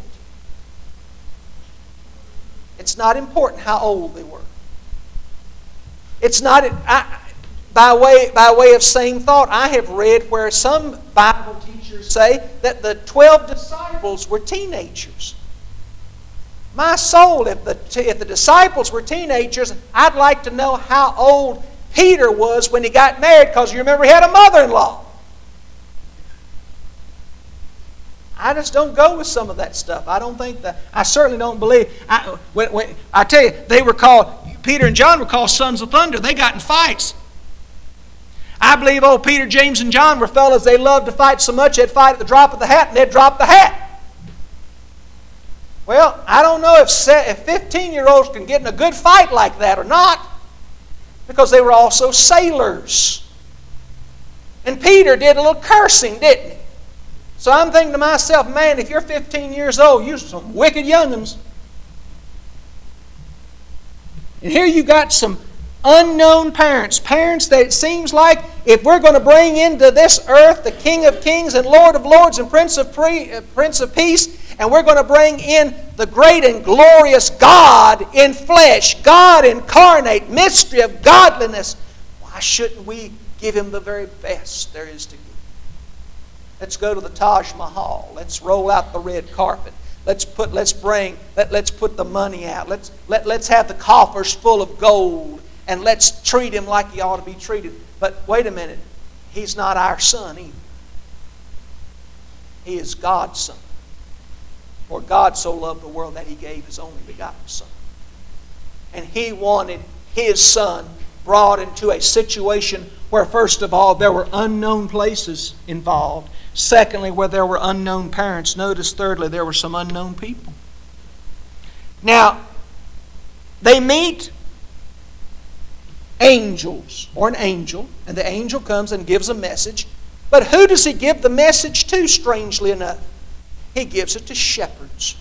It's not important how old they were. It's not, I, by way, by way of same thought, I have read where some Bible teachers say that the twelve disciples were teenagers. My soul, if the, if the disciples were teenagers, I'd like to know how old Peter was when he got married, because you remember he had a mother-in-law. I just don't go with some of that stuff. I don't think that, I certainly don't believe. I, when, when, I tell you, they were called, Peter and John were called sons of thunder. They got in fights. I believe old Peter, James, and John were fellas, they loved to fight so much they'd fight at the drop of the hat and they'd drop the hat. Well, I don't know if fifteen-year-olds can get in a good fight like that or not, because they were also sailors. And Peter did a little cursing, didn't he? So I'm thinking to myself, man, if you're fifteen years old, you're some wicked young'uns. And here you got some unknown parents, parents that it seems like if we're going to bring into this earth the King of kings and Lord of lords and Prince of, Pre, uh, Prince of peace, and we're going to bring in the great and glorious God in flesh, God incarnate, mystery of godliness, why shouldn't we give Him the very best there is to give? Let's go to the Taj Mahal. Let's roll out the red carpet. Let's put, let's bring, let, let's put the money out. Let's, let, let's have the coffers full of gold, and let's treat Him like He ought to be treated. But wait a minute. He's not our son either. He is God's son. For God so loved the world that He gave His only begotten Son. And He wanted His Son brought into a situation where, first of all, there were unknown places involved. Secondly, where there were unknown parents. Notice, thirdly, there were some unknown people. Now, they meet angels, or an angel, and the angel comes and gives a message. But who does he give the message to, strangely enough? He gives it to shepherds.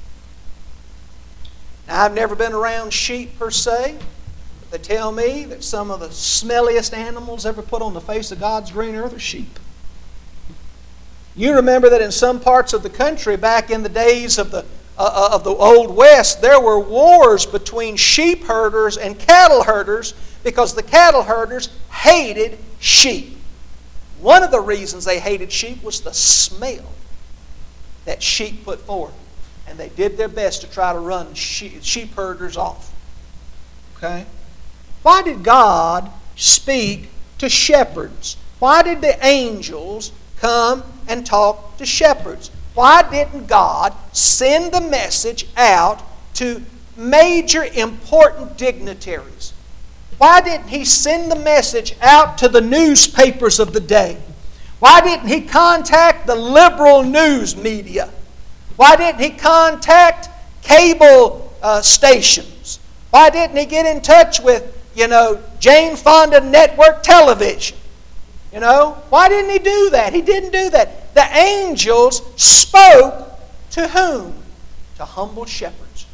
Now, I've never been around sheep per se. They tell me that some of the smelliest animals ever put on the face of God's green earth are sheep. You remember that in some parts of the country, back in the days of the, uh, of the Old West, there were wars between sheep herders and cattle herders because the cattle herders hated sheep. One of the reasons they hated sheep was the smell that sheep put forth. And they did their best to try to run sheep, sheep herders off. Okay? Why did God speak to shepherds? Why did the angels come and talk to shepherds? Why didn't God send the message out to major important dignitaries? Why didn't He send the message out to the newspapers of the day? Why didn't He contact the liberal news media? Why didn't He contact cable uh, stations? Why didn't He get in touch with, you know, Jane Fonda Network Television? You know, why didn't He do that? He didn't do that. The angels spoke to whom? To humble shepherds.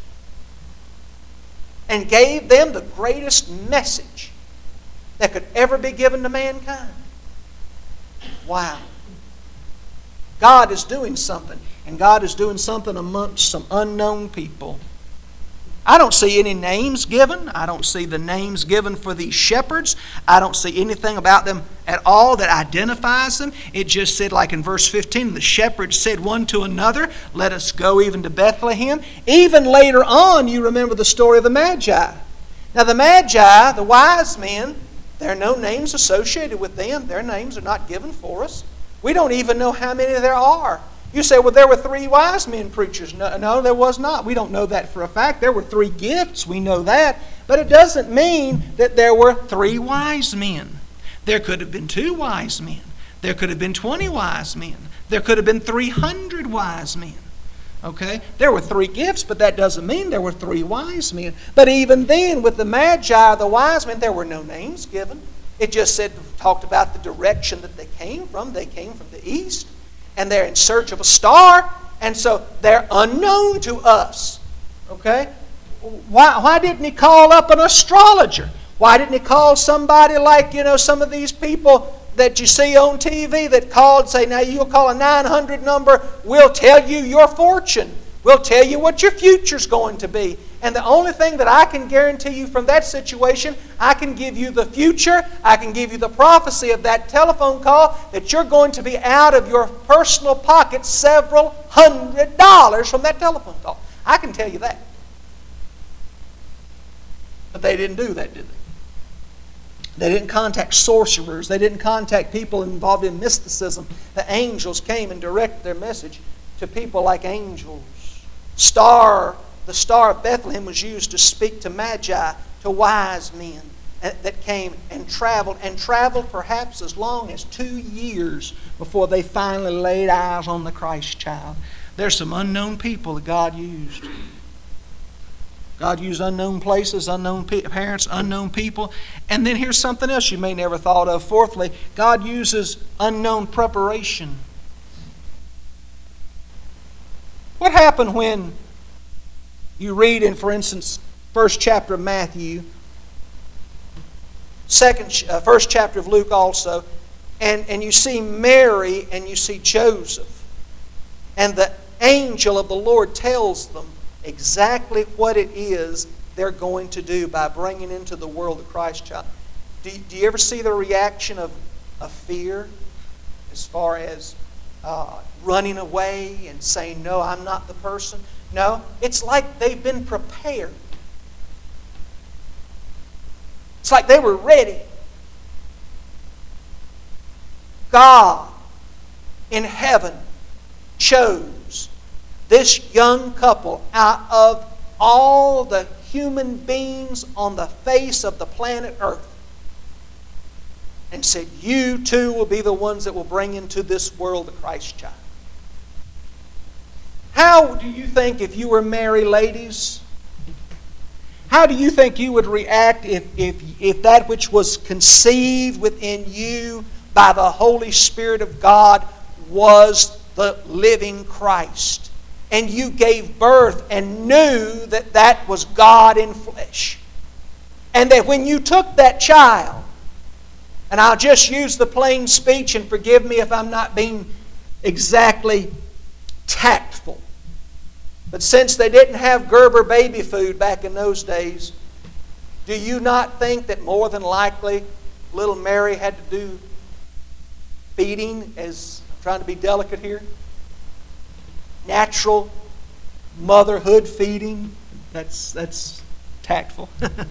And gave them the greatest message that could ever be given to mankind. Wow. God is doing something. And God is doing something amongst some unknown people. I don't see any names given. I don't see the names given for these shepherds. I don't see anything about them at all that identifies them. It just said, like in verse fifteen, the shepherds said one to another, let us go even to Bethlehem. Even later on, you remember the story of the Magi. Now the Magi, the wise men, There are no names associated with them. Their names are not given for us. We don't even know how many there are. You say, well, there were three wise men preachers. No, no, there was not. We don't know that for a fact. There were three gifts. We know that. But it doesn't mean that there were three wise men. There could have been two wise men. There could have been twenty wise men. There could have been three hundred wise men. Okay? There were three gifts, but that doesn't mean there were three wise men. But even then, with the Magi, the wise men, there were no names given. It just said, talked about the direction that they came from. They came from the east, and they're in search of a star, and so they're unknown to us. Okay? Why, why didn't he call up an astrologer? Why didn't he call somebody like, you know, some of these people that you see on T V that called, say, now you'll call a nine hundred number, we'll tell you your fortune. We'll tell you what your future's going to be. And the only thing that I can guarantee you from that situation, I can give you the future, I can give you the prophecy of that telephone call, that you're going to be out of your personal pocket several hundred dollars from that telephone call. I can tell you that. But they didn't do that, did they? They didn't contact sorcerers. They didn't contact people involved in mysticism. The angels came and directed their message to people like angels. Star, the star of Bethlehem was used to speak to magi, to wise men that came and traveled, and traveled perhaps as long as two years before they finally laid eyes on the Christ child. There's some unknown people that God used. God used unknown places, unknown parents, unknown people. And then here's something else you may never thought of. Fourthly, God uses unknown preparation. What happened when you read in, for instance, first chapter of Matthew, second, uh, first chapter of Luke also, and, and you see Mary and you see Joseph, and the angel of the Lord tells them exactly what it is they're going to do by bringing into the world the Christ child. Do, do you ever see the reaction of, of fear as far as uh, running away and saying, no, I'm not the person? No, it's like they've been prepared. It's like they were ready. God in heaven chose this young couple out of all the human beings on the face of the planet Earth and said, you too will be the ones that will bring into this world the Christ child. How do you think, if you were Mary, ladies, how do you think you would react if, if, if that which was conceived within you by the Holy Spirit of God was the living Christ? And you gave birth and knew that that was God in flesh. And that when you took that child, and I'll just use the plain speech, and forgive me if I'm not being exactly tactful, but since they didn't have Gerber baby food back in those days, do you not think that more than likely little Mary had to do feeding, as I'm trying to be delicate here? Natural motherhood feeding. That's that's tactful.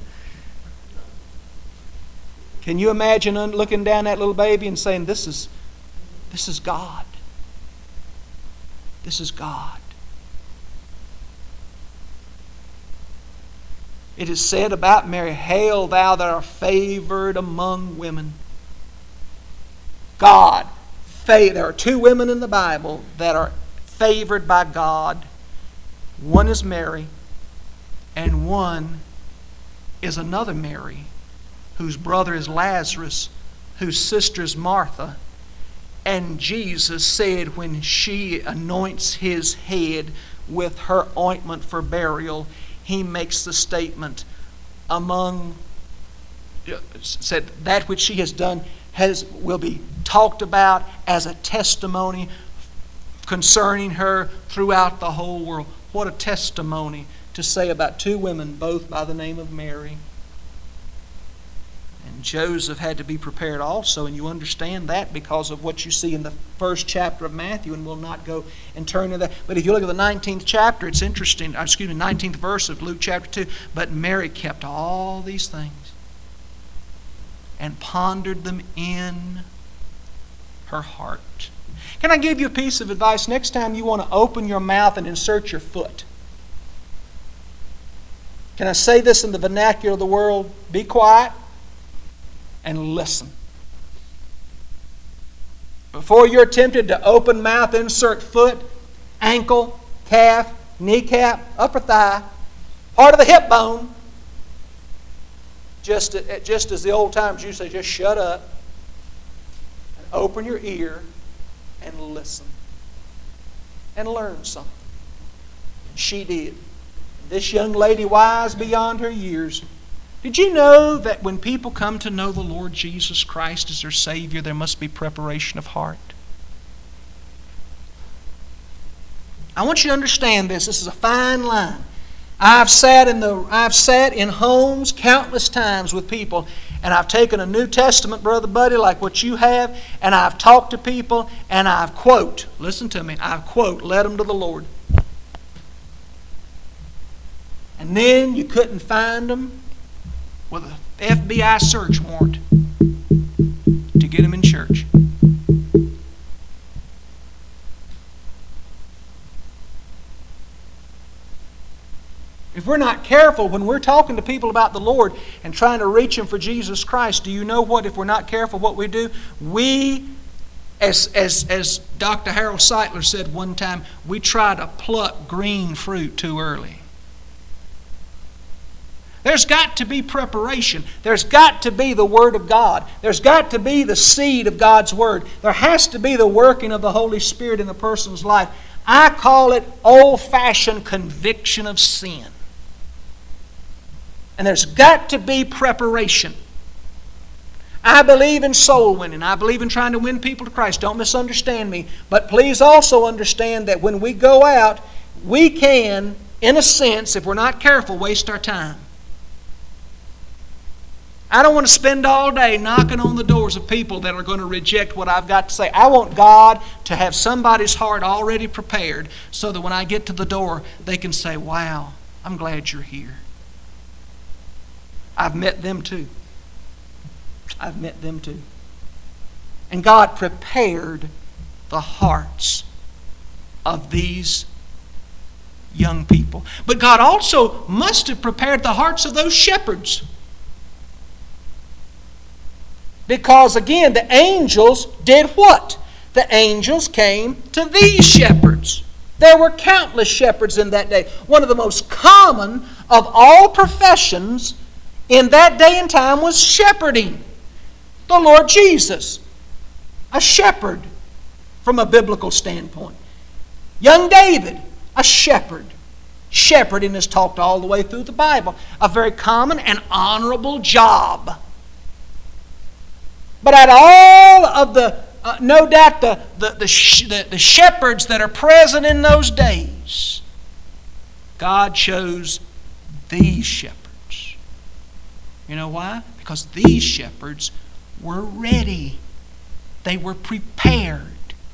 Can you imagine looking down that little baby and saying, "This is, this is God. This is God." It is said about Mary, "Hail thou that art favored among women." God, there are two women in the Bible that are favored by God. One is Mary, and one is another Mary, whose brother is Lazarus, whose sister is Martha. And Jesus said when she anoints his head with her ointment for burial, he makes the statement, among said that which she has done has will be talked about as a testimony concerning her throughout the whole world. What a testimony to say about two women, both by the name of Mary. And Joseph had to be prepared also, and you understand that because of what you see in the first chapter of Matthew, and we'll not go and turn to that. But if you look at the nineteenth chapter, it's interesting, excuse me, nineteenth verse of Luke chapter two, but Mary kept all these things. And and pondered them in her heart. Can I give you a piece of advice? Next time you want to open your mouth and insert your foot, can I say this in the vernacular of the world? Be quiet and listen. Before you're tempted to open mouth, insert foot, ankle, calf, kneecap, upper thigh, part of the hip bone, just, just as the old times used to say, just shut up and open your ear and listen and learn something. She did. This young lady, wise beyond her years. Did you know that when people come to know the Lord Jesus Christ as their Savior, there must be preparation of heart? I want you to understand this. This is a fine line. I've sat in the I've sat in homes countless times with people, and I've taken a New Testament, Brother Buddy, like what you have, and I've talked to people, and I've quote, listen to me, I've quote, led them to the Lord. And then you couldn't find them with an F B I search warrant to get them in church. If we're not careful when we're talking to people about the Lord and trying to reach them for Jesus Christ, do you know what? If we're not careful, what we do? We, as, as, as Doctor Harold Seitler said one time, we try to pluck green fruit too early. There's got to be preparation. There's got to be the Word of God. There's got to be the seed of God's Word. There has to be the working of the Holy Spirit in a person's life. I call it old-fashioned conviction of sin. And there's got to be preparation. I believe in soul winning. I believe in trying to win people to Christ. Don't misunderstand me. But please also understand that when we go out, we can, in a sense, if we're not careful, waste our time. I don't want to spend all day knocking on the doors of people that are going to reject what I've got to say. I want God to have somebody's heart already prepared so that when I get to the door, they can say, wow, I'm glad you're here. I've met them too. I've met them too. And God prepared the hearts of these young people. But God also must have prepared the hearts of those shepherds. Because again, the angels did what? The angels came to these shepherds. There were countless shepherds in that day. One of the most common of all professions in that day and time was shepherding. The Lord Jesus, a shepherd from a biblical standpoint. Young David, a shepherd. Shepherding is talked all the way through the Bible. A very common and honorable job. But at all of the, uh, no doubt, the, the, the, sh- the, the shepherds that are present in those days, God chose these shepherds. You know why? Because these shepherds were ready. They were prepared.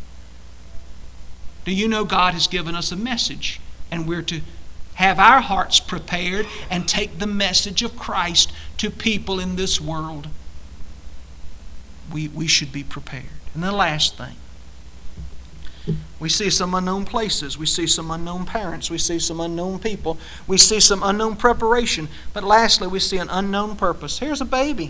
Do you know God has given us a message, and we're to have our hearts prepared and take the message of Christ to people in this world. We, we should be prepared. And the last thing, we see some unknown places. We see some unknown parents. We see some unknown people. We see some unknown preparation. But lastly, we see an unknown purpose. Here's a baby.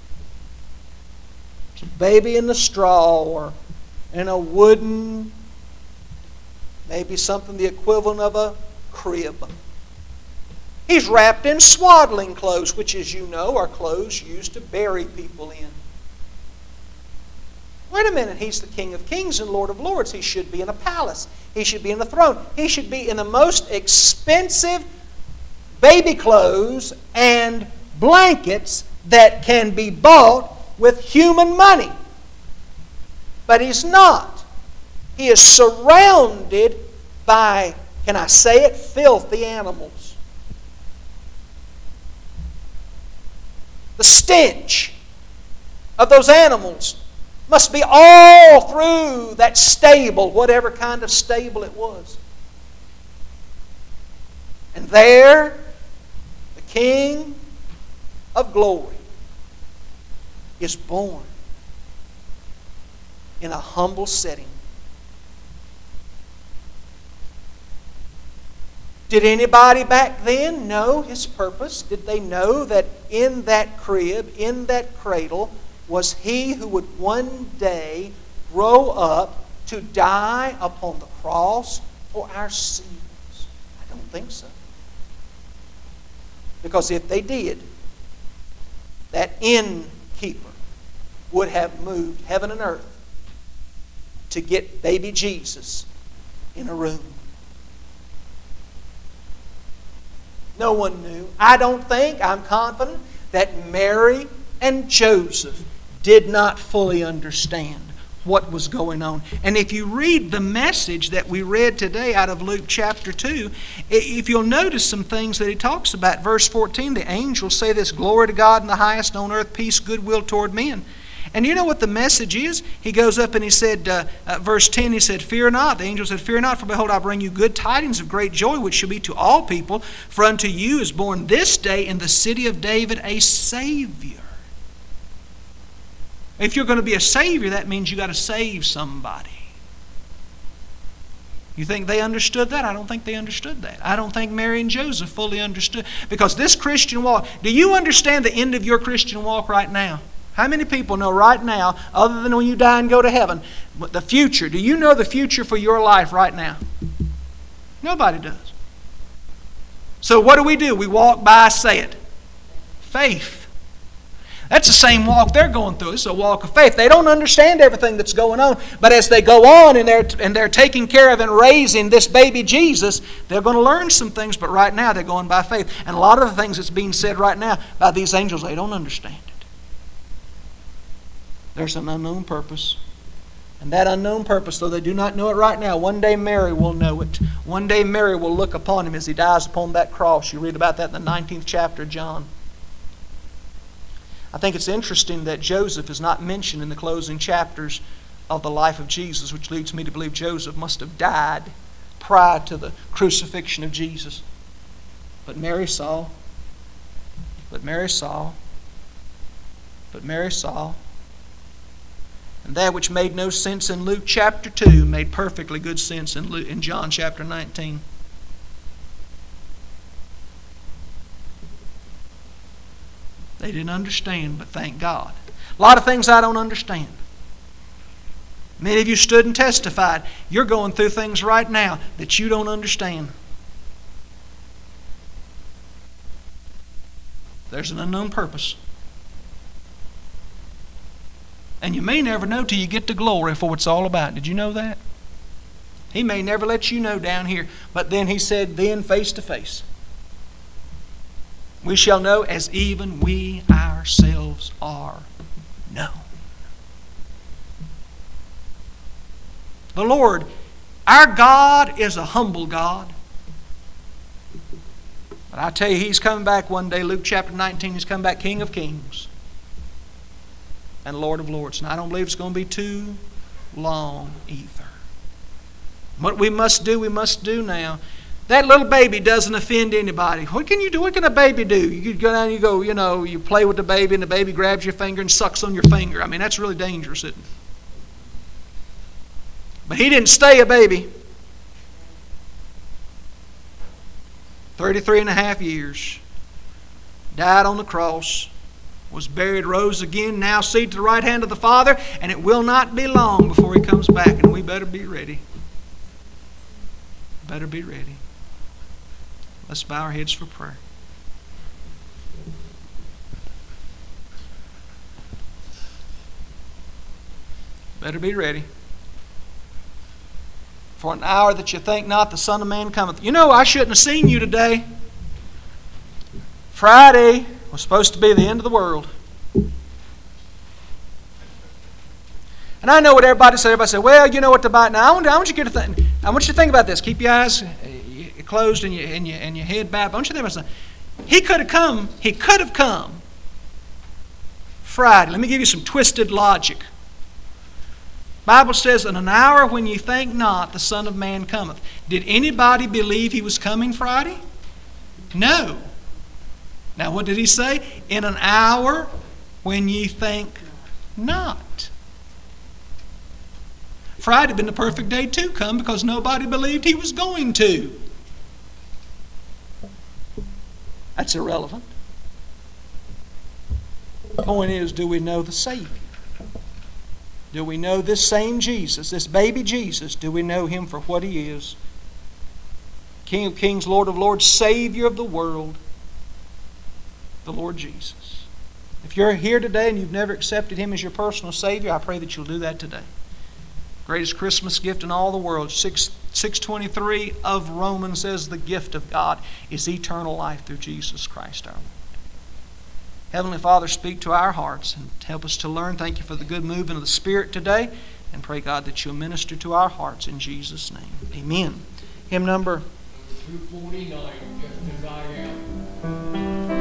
It's a baby in the straw or in a wooden, maybe something the equivalent of a crib. He's wrapped in swaddling clothes, which, as you know, are clothes used to bury people in. Wait a minute, he's the King of Kings and Lord of Lords. He should be in a palace. He should be in a throne. He should be in the most expensive baby clothes and blankets that can be bought with human money. But he's not. He is surrounded by, can I say it, filthy animals. The stench of those animals must be all through that stable, whatever kind of stable it was. And there, the King of Glory is born in a humble setting. Did anybody back then know His purpose? Did they know that in that crib, in that cradle, was He who would one day grow up to die upon the cross for our sins? I don't think so. Because if they did, that innkeeper would have moved heaven and earth to get baby Jesus in a room. No one knew. I don't think, I'm confident, that Mary and Joseph did not fully understand what was going on. And if you read the message that we read today out of Luke chapter two, if you'll notice some things that he talks about. Verse fourteen, the angels say this, glory to God in the highest, on earth peace, goodwill toward men. And you know what the message is? He goes up and he said, uh, uh, verse ten, he said, fear not. The angel said, fear not, for behold, I bring you good tidings of great joy, which shall be to all people. For unto you is born this day in the city of David a Savior. If you're going to be a Savior, that means you got to save somebody. You think they understood that? I don't think they understood that. I don't think Mary and Joseph fully understood. Because this Christian walk, do you understand the end of your Christian walk right now? How many people know right now, other than when you die and go to heaven, the future? Do you know the future for your life right now? Nobody does. So what do we do? We walk by, say it, faith. That's the same walk they're going through. It's a walk of faith. They don't understand everything that's going on, but as they go on and they're, and they're taking care of and raising this baby Jesus, they're going to learn some things, but right now they're going by faith. And a lot of the things that's being said right now by these angels, they don't understand it. There's an unknown purpose. And that unknown purpose, though they do not know it right now, one day Mary will know it. One day Mary will look upon Him as He dies upon that cross. You read about that in the nineteenth chapter of John. I think it's interesting that Joseph is not mentioned in the closing chapters of the life of Jesus, which leads me to believe Joseph must have died prior to the crucifixion of Jesus. But Mary saw. But Mary saw. But Mary saw. And that which made no sense in Luke chapter two made perfectly good sense in, Luke, in John chapter nineteen. They didn't understand, but thank God. A lot of things I don't understand. Many of you stood and testified. You're going through things right now that you don't understand. There's an unknown purpose. And you may never know till you get to glory for what it's all about. Did you know that? He may never let you know down here. But then He said, then face to face. We shall know as even we ourselves are known. The Lord, our God, is a humble God. But I tell you, He's coming back one day. Luke chapter nineteen, He's coming back King of Kings and Lord of Lords. And I don't believe it's going to be too long either. What we must do, we must do now. That little baby doesn't offend anybody. What can you do? What can a baby do? You go down and you go, you know, you play with the baby and the baby grabs your finger and sucks on your finger. I mean, that's really dangerous, isn't it? But He didn't stay a baby. thirty-three and a half years. Died on the cross. Was buried, rose again, now seated to the right hand of the Father, and it will not be long before He comes back, and we better be ready. Better be ready. Let's bow our heads for prayer. Better be ready. For an hour that you think not, the Son of Man cometh. You know, I shouldn't have seen you today. Friday was supposed to be the end of the world. And I know what everybody said. Everybody said, well, you know what the Bible... Now, I want, I want you to get a thing. I want you to think about this. Keep your eyes closed and your, and your, and your head bowed. I want you to think about something. He could have come. He could have come Friday. Let me give you some twisted logic. Bible says, in an hour when you think not, the Son of Man cometh. Did anybody believe He was coming Friday? No. Now, what did He say? In an hour when ye think not. Friday had been the perfect day to come because nobody believed he was going to. That's irrelevant. The point is, do we know the Savior? Do we know this same Jesus, this baby Jesus? Do we know Him for what He is? King of kings, Lord of lords, Savior of the world, the Lord Jesus. If you're here today and you've never accepted Him as your personal Savior, I pray that you'll do that today. Greatest Christmas gift in all the world. six twenty-three of Romans says the gift of God is eternal life through Jesus Christ our Lord. Heavenly Father, speak to our hearts and help us to learn. Thank you for the good movement of the Spirit today. And pray, God, that you'll minister to our hearts in Jesus' name. Amen. Hymn number two forty-nine, just as I am.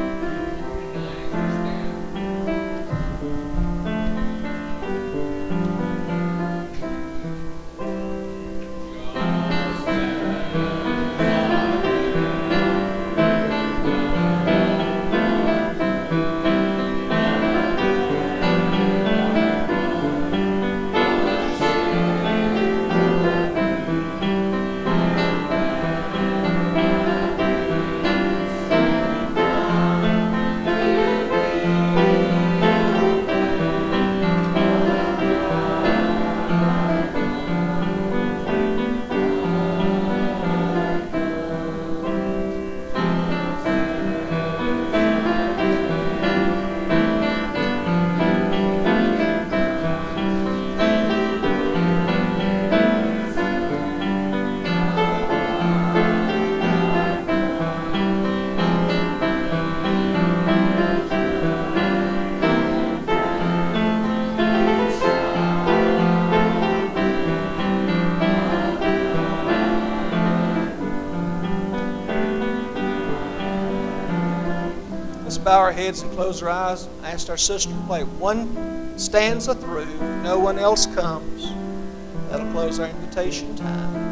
bow our heads and close our eyes. I asked our sister to play one stanza through. If no one else comes, that'll close our invitation time.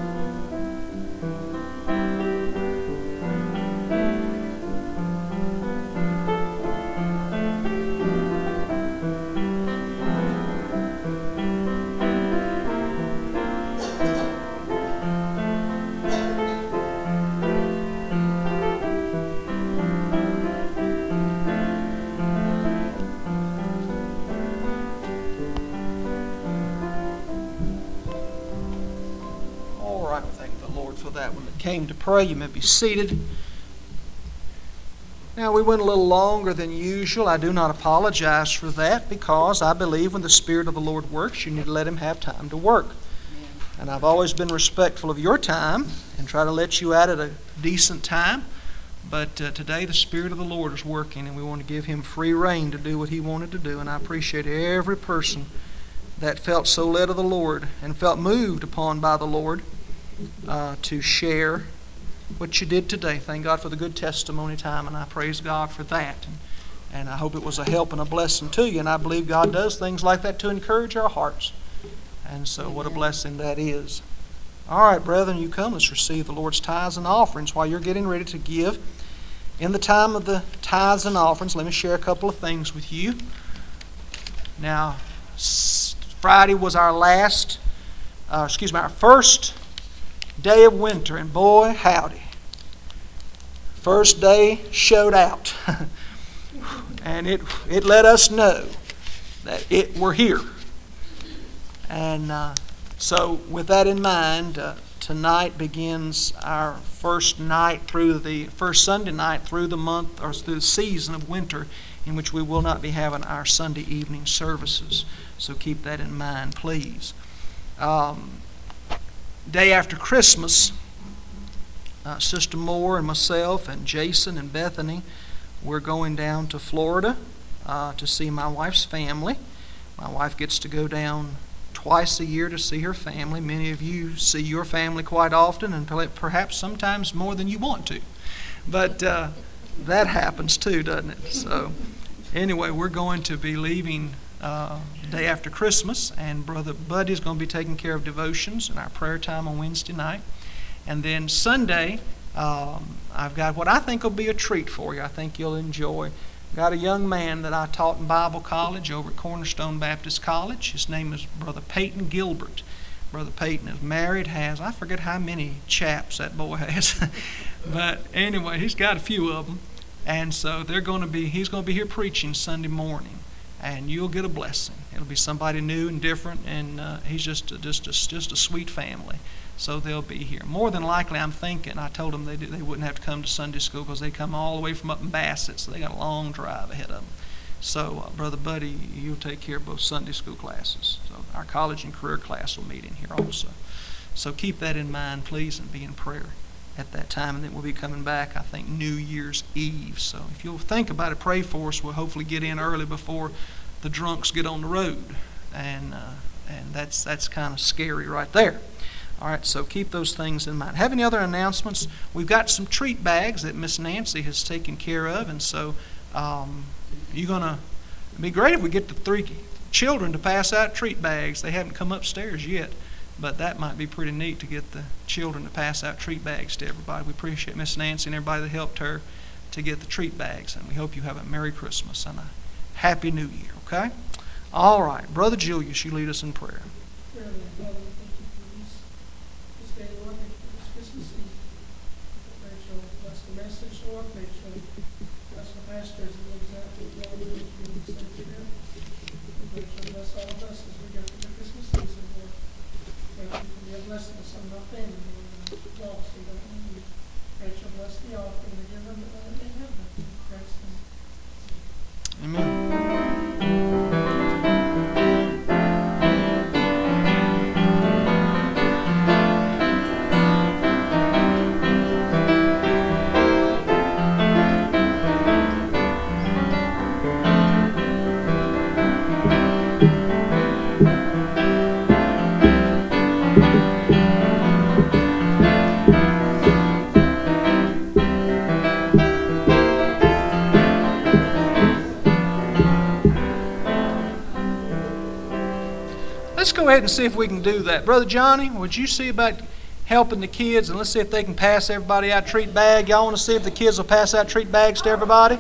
Came to pray. You may be seated. Now, we went a little longer than usual. I do not apologize for that, because I believe when the Spirit of the Lord works, you need to let Him have time to work. And I've always been respectful of your time and try to let you out at a decent time. But uh, today the Spirit of the Lord is working, and we want to give Him free rein to do what He wanted to do. And I appreciate every person that felt so led of the Lord and felt moved upon by the Lord Uh, to share what you did today. Thank God for the good testimony time, and I praise God for that. And, and I hope it was a help and a blessing to you. And I believe God does things like that to encourage our hearts. And so what a blessing that is. All right, brethren, you come. Let's receive the Lord's tithes and offerings. While you're getting ready to give, in the time of the tithes and offerings, let me share a couple of things with you. Now, Friday was our last, uh, excuse me, our first day of winter, and boy, howdy. First day showed out. And it it let us know that it we're here. And uh, so with that in mind, uh, tonight begins our first night through the first Sunday night through the month, or through the season of winter, in which we will not be having our Sunday evening services. So keep that in mind, please. Um, Day after Christmas, uh, Sister Moore and myself and Jason and Bethany, we're going down to Florida uh, to see my wife's family. My wife gets to go down twice a year to see her family. Many of you see your family quite often, and perhaps sometimes more than you want to. But uh, that happens too, doesn't it? So anyway, we're going to be leaving Uh, day after Christmas, and Brother Buddy's going to be taking care of devotions and our prayer time on Wednesday night. And then Sunday, um, I've got what I think will be a treat for you. I think you'll enjoy got a young man that I taught in Bible college over at Cornerstone Baptist College. His name is Brother Peyton Gilbert. Brother Peyton is married, has, I forget how many chaps that boy has. But anyway, he's got a few of them. And so they're going to be, he's going to be here preaching Sunday morning. And you'll get a blessing. It'll be somebody new and different, and uh, he's just a, just a, just a sweet family. So they'll be here. More than likely, I'm thinking, I told them they did, they wouldn't have to come to Sunday school because they come all the way from up in Bassett, so they got a long drive ahead of them. So, uh, Brother Buddy, you'll take care of both Sunday school classes. So our college and career class will meet in here also. So keep that in mind, please, and be in prayer at that time. And then we'll be coming back, I think, New Year's Eve. So if you'll think about it, pray for us. We'll hopefully get in early before the drunks get on the road. And uh, and that's that's kind of scary right there. All right, so keep those things in mind. Have any other announcements? We've got some treat bags that Miss Nancy has taken care of, and so um, you're going to, it'd be great if we get the three children to pass out treat bags. They haven't come upstairs yet, but that might be pretty neat to get the children to pass out treat bags to everybody. We appreciate Miss Nancy and everybody that helped her to get the treat bags, and we hope you have a Merry Christmas and a Happy New Year, okay? All right, Brother Julius, you lead us in prayer. Amen. Let's go ahead and see if we can do that. Brother Johnny, would you see about helping the kids, and let's see if they can pass everybody out treat bag. Y'all want to see if the kids will pass out treat bags to everybody?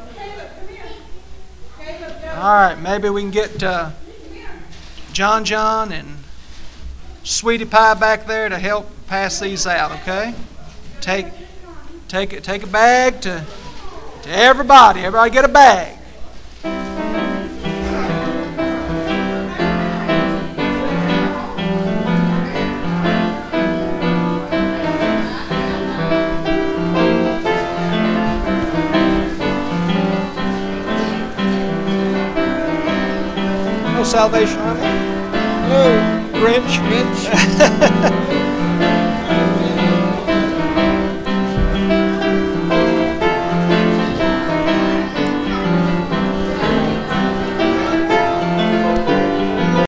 All right, maybe we can get uh, John John and Sweetie Pie back there to help pass these out, okay? Take take it take a bag to to everybody. Everybody get a bag. Salvation Army. Oh, Grinch. Grinch.